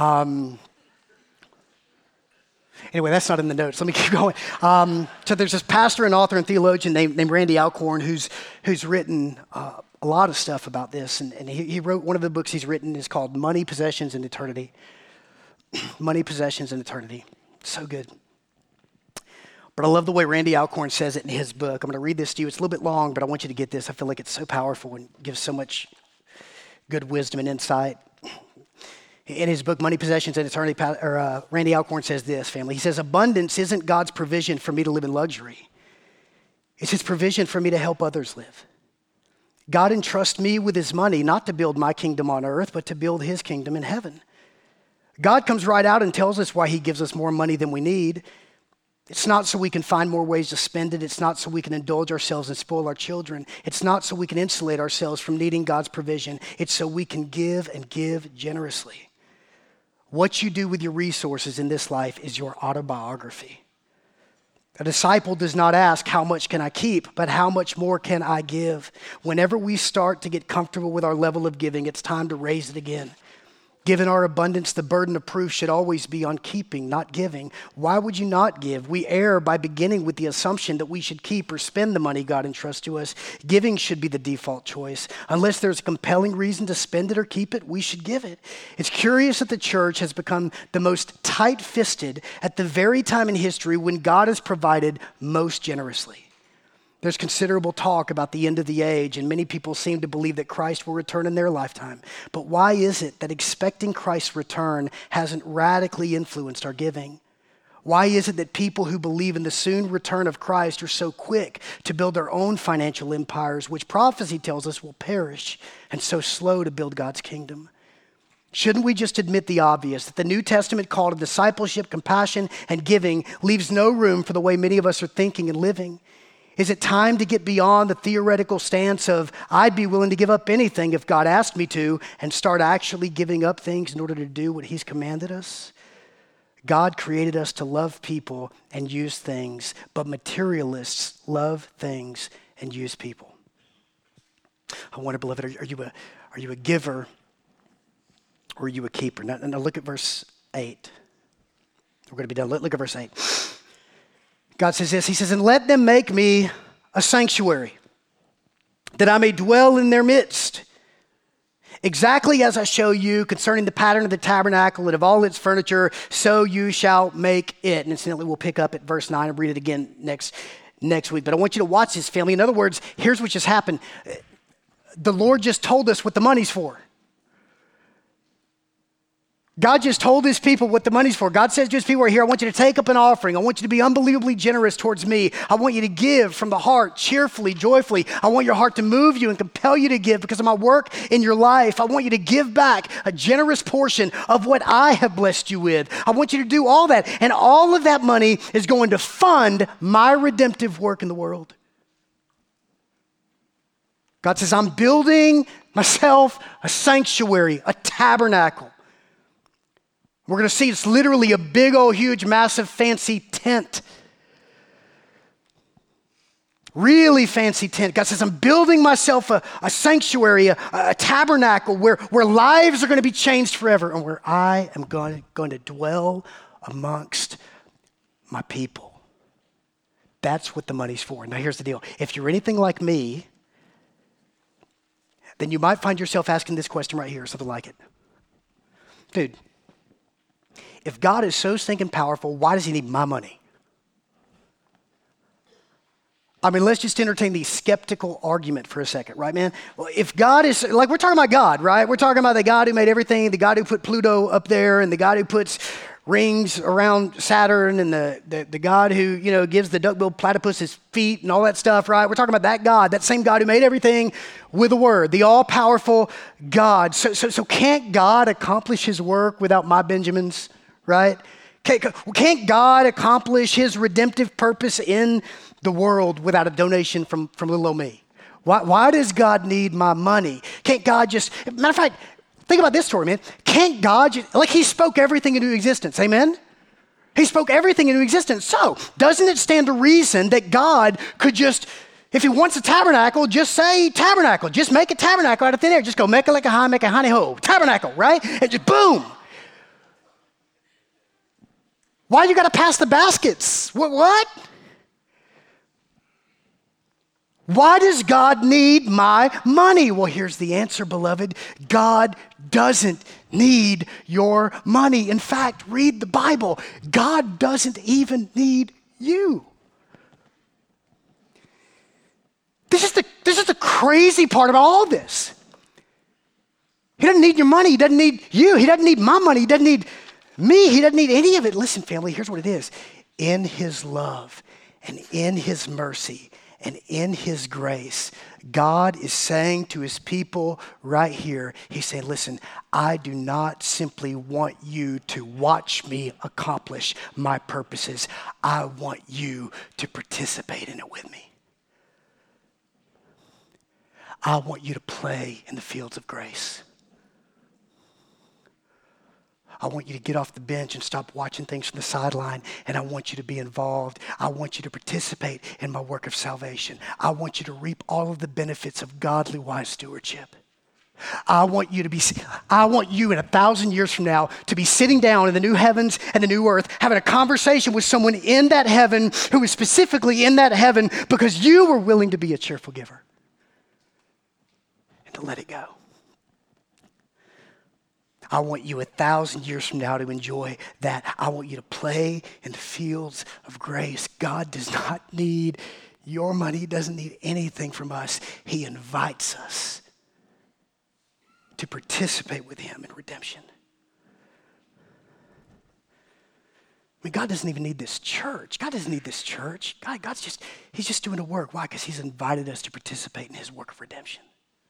Anyway, that's not in the notes. Let me keep going. So there's this pastor and author and theologian named Randy Alcorn who's written a lot of stuff about this. And he wrote, one of the books he's written is called Money, Possessions, and Eternity. Money, Possessions, and Eternity. So good. But I love the way Randy Alcorn says it in his book. I'm going to read this to you. It's a little bit long, but I want you to get this. I feel like it's so powerful and gives so much good wisdom and insight. In his book, Money, Possessions, and Eternity, Randy Alcorn says this, family. He says, abundance isn't God's provision for me to live in luxury. It's his provision for me to help others live. God entrusts me with his money not to build my kingdom on earth, but to build his kingdom in heaven. God comes right out and tells us why he gives us more money than we need. It's not so we can find more ways to spend it. It's not so we can indulge ourselves and spoil our children. It's not so we can insulate ourselves from needing God's provision. It's so we can give and give generously. What you do with your resources in this life is your autobiography. A disciple does not ask, how much can I keep, but how much more can I give? Whenever we start to get comfortable with our level of giving, it's time to raise it again. Given our abundance, the burden of proof should always be on keeping, not giving. Why would you not give? We err by beginning with the assumption that we should keep or spend the money God entrusts to us. Giving should be the default choice. Unless there's a compelling reason to spend it or keep it, we should give it. It's curious that the church has become the most tight-fisted at the very time in history when God has provided most generously. There's considerable talk about the end of the age, and many people seem to believe that Christ will return in their lifetime. But why is it that expecting Christ's return hasn't radically influenced our giving? Why is it that people who believe in the soon return of Christ are so quick to build their own financial empires, which prophecy tells us will perish, and so slow to build God's kingdom? Shouldn't we just admit the obvious, that the New Testament call to discipleship, compassion, and giving leaves no room for the way many of us are thinking and living? Is it time to get beyond the theoretical stance of, I'd be willing to give up anything if God asked me to, and start actually giving up things in order to do what he's commanded us? God created us to love people and use things, but materialists love things and use people. I wonder, beloved, are you a giver or are you a keeper? Now look at verse 8. We're going to be done. Look at verse 8. God says this, he says, and let them make me a sanctuary, that I may dwell in their midst. Exactly as I show you concerning the pattern of the tabernacle and of all its furniture, so you shall make it. And incidentally, we'll pick up at verse 9 and read it again next week. But I want you to watch this, family. In other words, here's what just happened. The Lord just told us what the money's for. God just told his people what the money's for. God says to his people right here, I want you to take up an offering. I want you to be unbelievably generous towards me. I want you to give from the heart, cheerfully, joyfully. I want your heart to move you and compel you to give because of my work in your life. I want you to give back a generous portion of what I have blessed you with. I want you to do all that. And all of that money is going to fund my redemptive work in the world. God says, I'm building myself a sanctuary, a tabernacle. We're going to see it's literally a big old huge massive fancy tent. Really fancy tent. God says, I'm building myself a sanctuary, a tabernacle where lives are going to be changed forever and where I am going to dwell amongst my people. That's what the money's for. Now here's the deal. If you're anything like me, then you might find yourself asking this question right here, or something like it. Dude, if God is so stinking powerful, why does he need my money? I mean, let's just entertain the skeptical argument for a second, right, man? Well, if God is, like, we're talking about God, right? We're talking about the God who made everything, the God who put Pluto up there, and the God who puts rings around Saturn, and the God who, gives the duck-billed platypus his feet and all that stuff, right? We're talking about that God, that same God who made everything with a word, the all-powerful God. So can't God accomplish his work without my Benjamins, right? Can't God accomplish his redemptive purpose in the world without a donation from little old me? Why does God need my money? Can't God just, matter of fact, think about this story, man. Can't God just, like he spoke everything into existence, amen? He spoke everything into existence. So doesn't it stand to reason that God could just, if he wants a tabernacle, just say tabernacle. Just make a tabernacle out of thin air. Just go make it like a high, make a honey ho. Tabernacle, right? And just boom. Why you got to pass the baskets? What? Why does God need my money? Well, here's the answer, beloved. God doesn't need your money. In fact, read the Bible. God doesn't even need you. This is the crazy part about all this. He doesn't need your money. He doesn't need you. He doesn't need my money. He doesn't need me. He doesn't need any of it. Listen, family, here's what it is. In his love and in his mercy and in his grace, God is saying to his people right here, he's saying, listen, I do not simply want you to watch me accomplish my purposes. I want you to participate in it with me. I want you to play in the fields of grace. I want you to get off the bench and stop watching things from the sideline, and I want you to be involved. I want you to participate in my work of salvation. I want you to reap all of the benefits of godly, wise stewardship. I want you in 1,000 years from now to be sitting down in the new heavens and the new earth, having a conversation with someone in that heaven who is specifically in that heaven because you were willing to be a cheerful giver and to let it go. I want you 1,000 years from now to enjoy that. I want you to play in the fields of grace. God does not need your money. He doesn't need anything from us. He invites us to participate with him in redemption. I mean, God doesn't even need this church. God doesn't need this church. He's just doing the work. Why? Because he's invited us to participate in his work of redemption.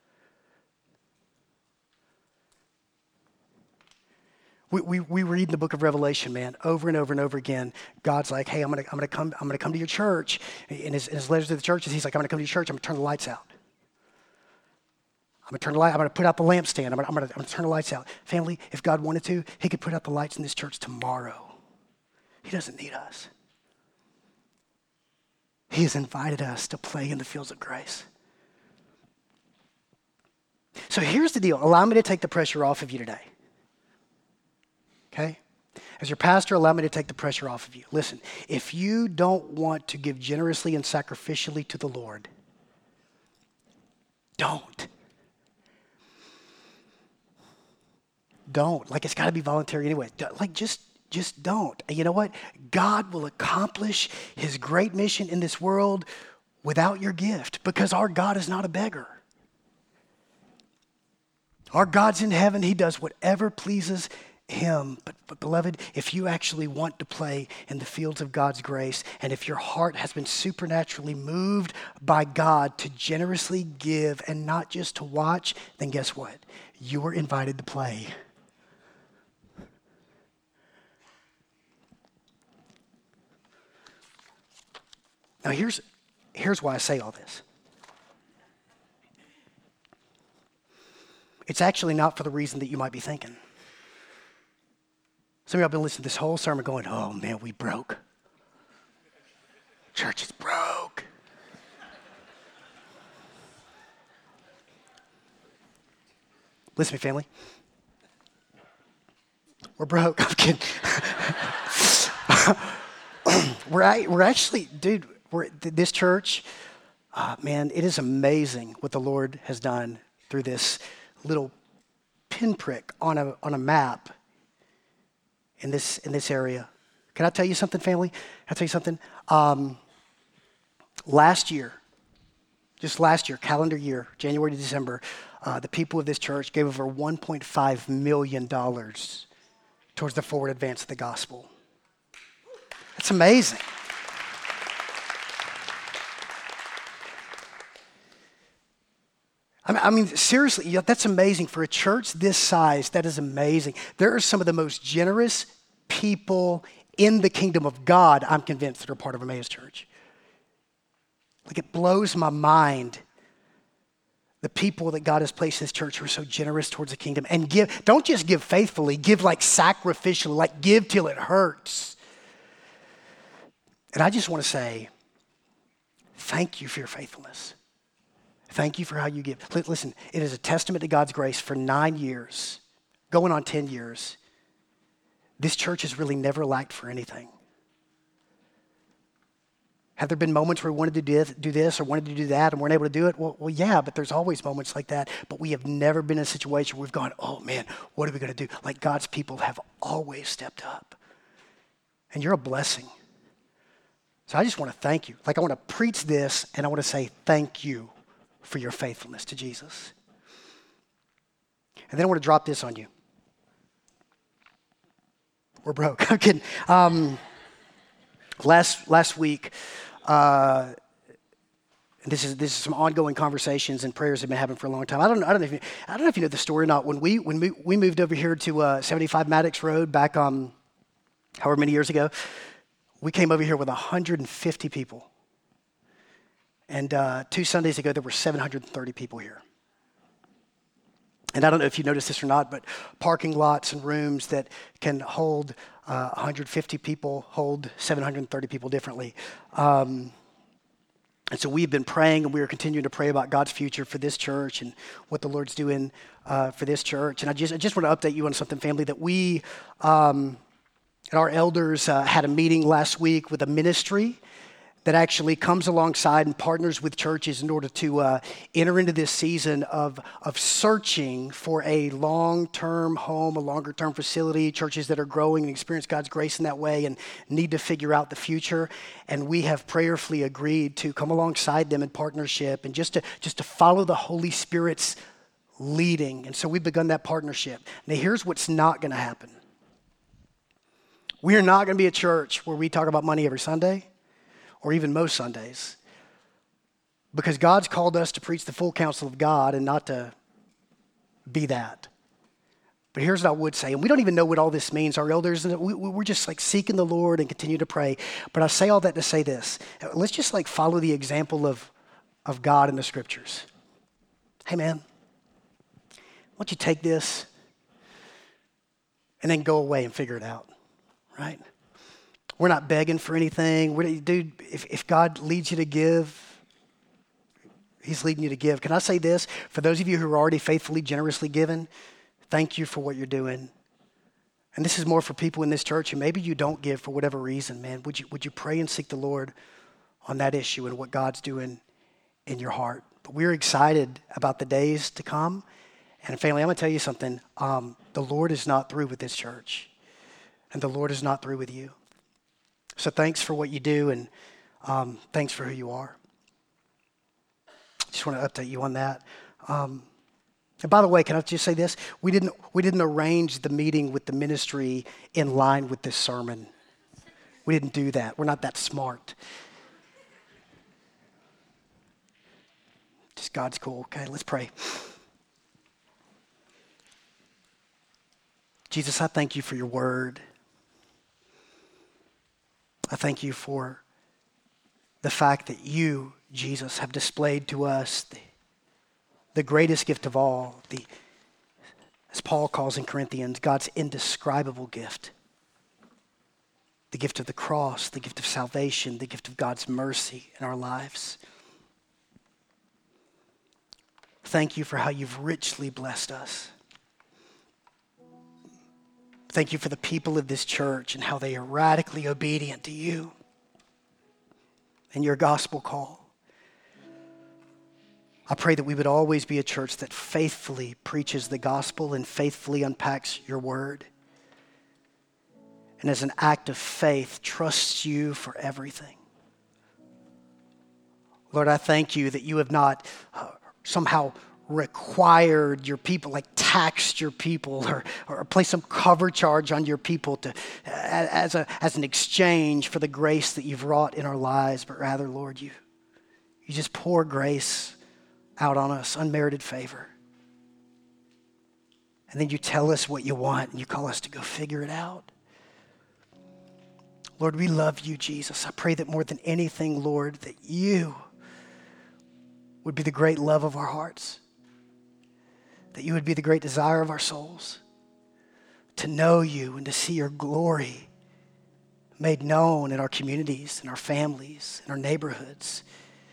We read in the book of Revelation, man, over and over and over again. God's like, hey, I'm gonna come to your church. In his letters to the churches, he's like, I'm gonna come to your church. I'm gonna turn the lights out. I'm gonna put out the lampstand. I'm gonna turn the lights out. Family, if God wanted to, he could put out the lights in this church tomorrow. He doesn't need us. He has invited us to play in the fields of grace. So here's the deal. Allow me to take the pressure off of you today. Okay? As your pastor, allow me to take the pressure off of you. Listen, if you don't want to give generously and sacrificially to the Lord, don't. Don't. Like, it's got to be voluntary anyway. Like, just don't. And you know what? God will accomplish his great mission in this world without your gift, because our God is not a beggar. Our God's in heaven. He does whatever pleases him. But beloved, if you actually want to play in the fields of God's grace, and if your heart has been supernaturally moved by God to generously give and not just to watch, then guess what? You are invited to play. Now here's why I say all this. It's actually not for the reason that you might be thinking. Some of y'all have been listening to this whole sermon going, oh man, we broke. Church is broke. Listen to me, family. We're broke. I'm kidding. We're actually, dude, this church, man, it is amazing what the Lord has done through this little pinprick on a map in this area. Can I tell you something, family? Can I tell you something? Last year, calendar year, January to December, the people of this church gave over $1.5 million towards the forward advance of the gospel. That's amazing. I mean, seriously, that's amazing. For a church this size, that is amazing. There are some of the most generous people in the kingdom of God, I'm convinced, that are part of Emmaus Church. Like, it blows my mind, the people that God has placed in this church who are so generous towards the kingdom. And give, don't just give faithfully, give like sacrificially, like give till it hurts. And I just want to say, thank you for your faithfulness. Thank you for how you give. Listen, it is a testament to God's grace. For 9 years, going on 10 years, this church has really never lacked for anything. Have there been moments where we wanted to do this or wanted to do that and weren't able to do it? Well, yeah, but there's always moments like that. But we have never been in a situation where we've gone, oh man, what are we going to do? Like, God's people have always stepped up. And you're a blessing. So I just want to thank you. Like, I want to preach this and I want to say thank you for your faithfulness to Jesus. And then I want to drop this on you. We're broke. I'm kidding. Last week, this is some ongoing conversations and prayers I've been having for a long time. I don't know if you know the story or not. When we moved over here to 75 Maddox Road back however many years ago, we came over here with 150 people. And 2 Sundays ago, there were 730 people here. And I don't know if you noticed this or not, but parking lots and rooms that can hold 150 people hold 730 people differently. And so we've been praying, and we are continuing to pray about God's future for this church and what the Lord's doing for this church. And I just want to update you on something, family, that we and our elders had a meeting last week with a ministry that actually comes alongside and partners with churches in order to enter into this season of searching for a long-term home, a longer-term facility, churches that are growing and experience God's grace in that way and need to figure out the future. And we have prayerfully agreed to come alongside them in partnership and just to follow the Holy Spirit's leading. And so we've begun that partnership. Now here's what's not going to happen. We are not going to be a church where we talk about money every Sunday, or even most Sundays, because God's called us to preach the full counsel of God and not to be that. But here's what I would say, and we don't even know what all this means. Our elders, we're just like seeking the Lord and continue to pray. But I say all that to say this. Let's just like follow the example of God in the scriptures. Hey man, why don't you take this and then go away and figure it out, right? We're not begging for anything. Dude, if God leads you to give, he's leading you to give. Can I say this? For those of you who are already faithfully, generously given, thank you for what you're doing. And this is more for people in this church who maybe you don't give for whatever reason, man. Would you pray and seek the Lord on that issue and what God's doing in your heart? But we're excited about the days to come. And family, I'm going to tell you something. The Lord is not through with this church. And the Lord is not through with you. So thanks for what you do, and thanks for who you are. Just want to update you on that. And by the way, can I just say this? We didn't arrange the meeting with the ministry in line with this sermon. We didn't do that. We're not that smart. Just God's cool. Okay, let's pray. Jesus, I thank you for your word. I thank you for the fact that you, Jesus, have displayed to us the greatest gift of all, as Paul calls in Corinthians, God's indescribable gift. The gift of the cross, the gift of salvation, the gift of God's mercy in our lives. Thank you for how you've richly blessed us. Thank you for the people of this church and how they are radically obedient to you and your gospel call. I pray that we would always be a church that faithfully preaches the gospel and faithfully unpacks your word. And as an act of faith, trusts you for everything. Lord, I thank you that you have not somehow required your people, like taxed your people or placed some cover charge on your people as an exchange for the grace that you've wrought in our lives. But rather, Lord, you just pour grace out on us, unmerited favor. And then you tell us what you want and you call us to go figure it out. Lord, we love you, Jesus. I pray that more than anything, Lord, that you would be the great love of our hearts. That you would be the great desire of our souls, to know you and to see your glory made known in our communities, in our families, in our neighborhoods.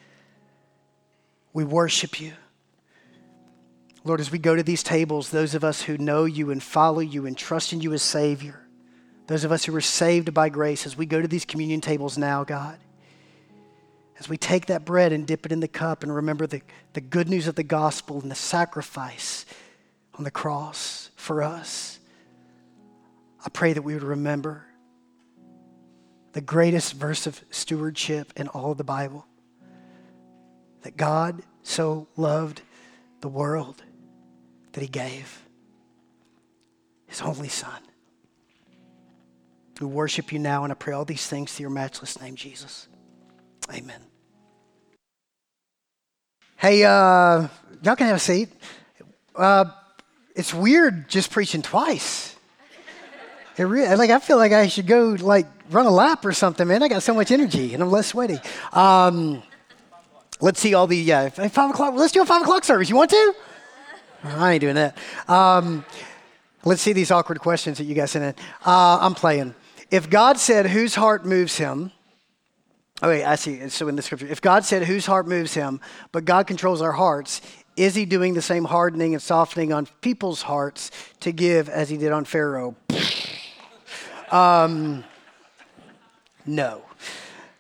We worship you. Lord, as we go to these tables, those of us who know you and follow you and trust in you as Savior, those of us who are saved by grace, as we go to these communion tables now, God, as we take that bread and dip it in the cup and remember the good news of the gospel and the sacrifice on the cross for us, I pray that we would remember the greatest verse of stewardship in all of the Bible, that God so loved the world that he gave his only Son. We worship you now, and I pray all these things through your matchless name, Jesus. Amen. Hey, y'all can have a seat. It's weird just preaching twice. I feel like I should go run a lap or something, man. I got so much energy and I'm less sweaty. Let's see all the 5 o'clock. Let's do a 5 o'clock service. You want to? I ain't doing that. Let's see these awkward questions that you guys sent in. I'm playing. If God said whose heart moves him. Oh, wait, I see. So in the scripture, if God said whose heart moves him, but God controls our hearts, is he doing the same hardening and softening on people's hearts to give as he did on Pharaoh? No.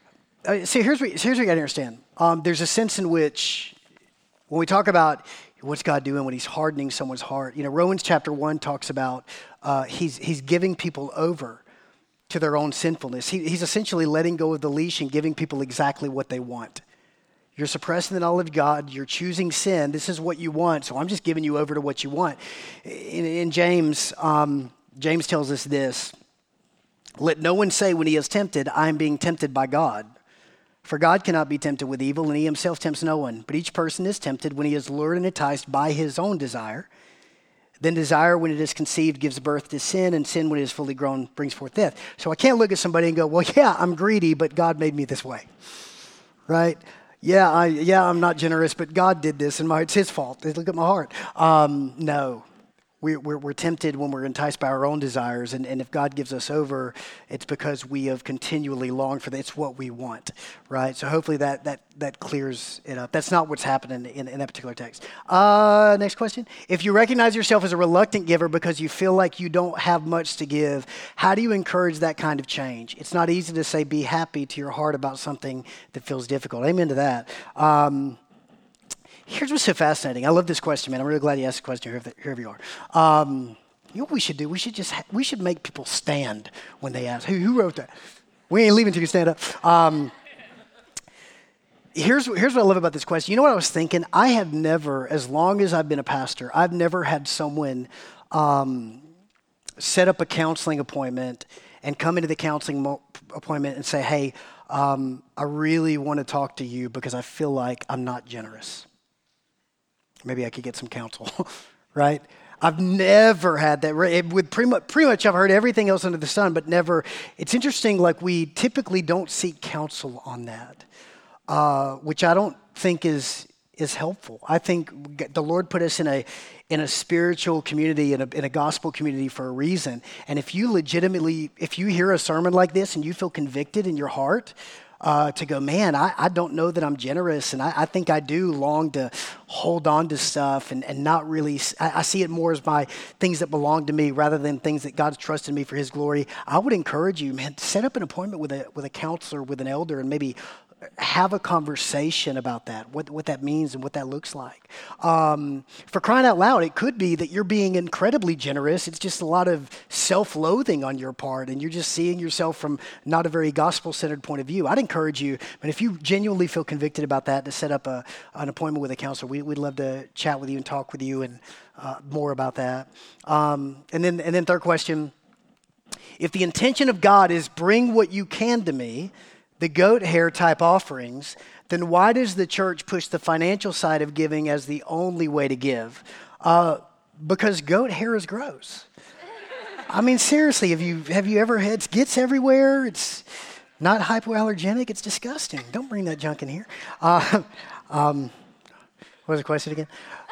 See, here's what you got to understand. There's a sense in which when we talk about what's God doing when he's hardening someone's heart, Romans chapter 1 talks about he's giving people over to their own sinfulness. He's essentially letting go of the leash and giving people exactly what they want. You're suppressing the knowledge of God. You're choosing sin. This is what you want, so I'm just giving you over to what you want. In James, James tells us this: let no one say when he is tempted, I am being tempted by God. For God cannot be tempted with evil, and he himself tempts no one. But each person is tempted when he is lured and enticed by his own desire. Then desire, when it is conceived, gives birth to sin, and sin, when it is fully grown, brings forth death. So I can't look at somebody and go, well, yeah, I'm greedy, but God made me this way, right? Yeah, I'm not generous, but God did this, and it's his fault. Look at my heart. No. We're tempted when we're enticed by our own desires, and if God gives us over, it's because we have continually longed for that. It's what we want, right? So hopefully that clears it up. That's not what's happening in that particular text. Next question. If you recognize yourself as a reluctant giver because you feel like you don't have much to give, how do you encourage that kind of change? It's not easy to say be happy to your heart about something that feels difficult. Amen to that. Here's what's so fascinating. I love this question, man. I'm really glad you asked the question, whoever you are. You know what we should do? We should make people stand when they ask. Who wrote that? We ain't leaving until you stand up. Here's what I love about this question. You know what I was thinking? I have never, as long as I've been a pastor, I've never had someone set up a counseling appointment and come into the counseling appointment and say, hey, I really want to talk to you because I feel like I'm not generous. Maybe I could get some counsel, right? I've never had that. With pretty much I've heard everything else under the sun, but never. It's interesting, like we typically don't seek counsel on that, which I don't think is helpful. I think the Lord put us in a spiritual community, in a gospel community for a reason. And if you hear a sermon like this and you feel convicted in your heart, to go, man, I don't know that I'm generous, and I think I do long to hold on to stuff and not really, I see it more as my things that belong to me rather than things that God's trusted me for his glory. I would encourage you, man, set up an appointment with a counselor, with an elder, and maybe have a conversation about that, what that means and what that looks like. For crying out loud, it could be that you're being incredibly generous. It's just a lot of self-loathing on your part, and you're just seeing yourself from not a very gospel-centered point of view. I'd encourage you, but if you genuinely feel convicted about that, to set up an appointment with a counselor. We'd love to chat with you and talk with you and more about that. And then third question, if the intention of God is bring what you can to me, the goat hair type offerings, then why does the church push the financial side of giving as the only way to give? Because goat hair is gross. I mean, seriously, have you ever had, it gets everywhere. It's not hypoallergenic. It's disgusting. Don't bring that junk in here. What was the question again?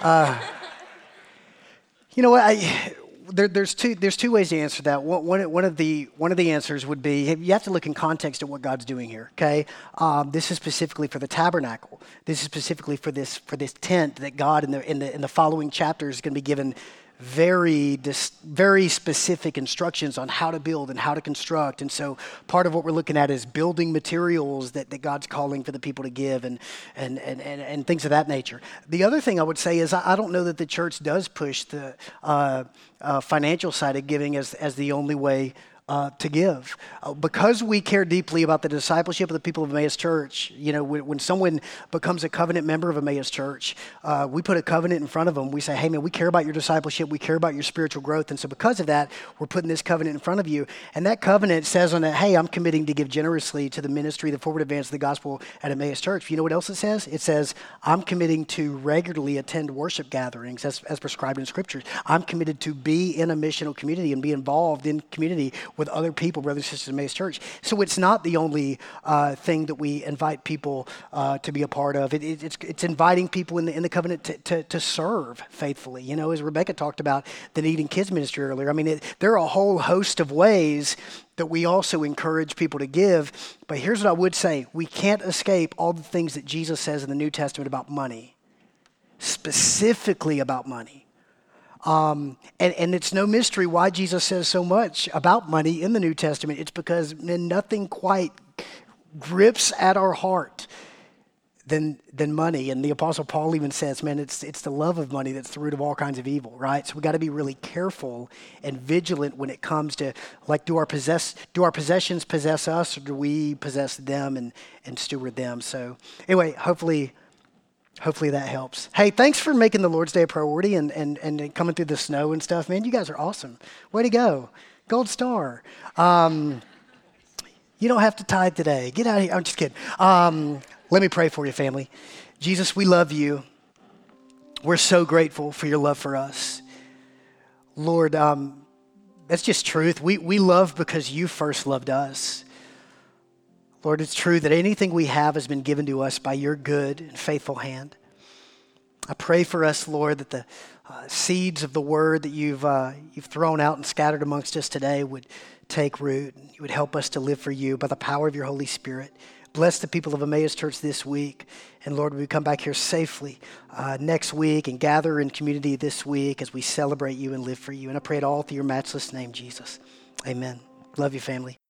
You know what? There's two ways to answer that. One of the answers would be you have to look in context at what God's doing here. Okay, this is specifically for the tabernacle. This is specifically for this tent that God in the following chapters is going to be given very specific instructions on how to build and how to construct. And so part of what we're looking at is building materials that God's calling for the people to give and things of that nature. The other thing I would say is I don't know that the church does push the financial side of giving as the only way to give. Because we care deeply about the discipleship of the people of Emmaus Church, when someone becomes a covenant member of Emmaus Church, we put a covenant in front of them. We say, hey man, we care about your discipleship. We care about your spiritual growth. And so because of that, we're putting this covenant in front of you. And that covenant says on it, hey, I'm committing to give generously to the ministry, the forward advance of the gospel at Emmaus Church. You know what else it says? It says, I'm committing to regularly attend worship gatherings as prescribed in scriptures. I'm committed to be in a missional community and be involved in community with other people, brothers and sisters in Emmaus Church. So it's not the only thing that we invite people to be a part of. It's inviting people in the covenant to serve faithfully. As Rebecca talked about the need in kids ministry earlier. I mean, there are a whole host of ways that we also encourage people to give. But here's what I would say. We can't escape all the things that Jesus says in the New Testament about money, specifically about money. And it's no mystery why Jesus says so much about money in the New Testament. It's because nothing quite grips at our heart than money. And the Apostle Paul even says, man, it's the love of money that's the root of all kinds of evil, right? So we got to be really careful and vigilant when it comes to, like, do our possessions possess us, or do we possess them and steward them? So anyway, hopefully that helps. Hey, thanks for making the Lord's Day a priority and coming through the snow and stuff. Man, you guys are awesome. Way to go. Gold star. You don't have to tithe today. Get out of here. I'm just kidding. Let me pray for you, family. Jesus, we love you. We're so grateful for your love for us. Lord, that's just truth. We love because you first loved us. Lord, it's true that anything we have has been given to us by your good and faithful hand. I pray for us, Lord, that the seeds of the word that you've thrown out and scattered amongst us today would take root. You would help us to live for you by the power of your Holy Spirit. Bless the people of Emmaus Church this week. And Lord, we come back here safely next week and gather in community this week as we celebrate you and live for you. And I pray it all through your matchless name, Jesus. Amen. Love you, family.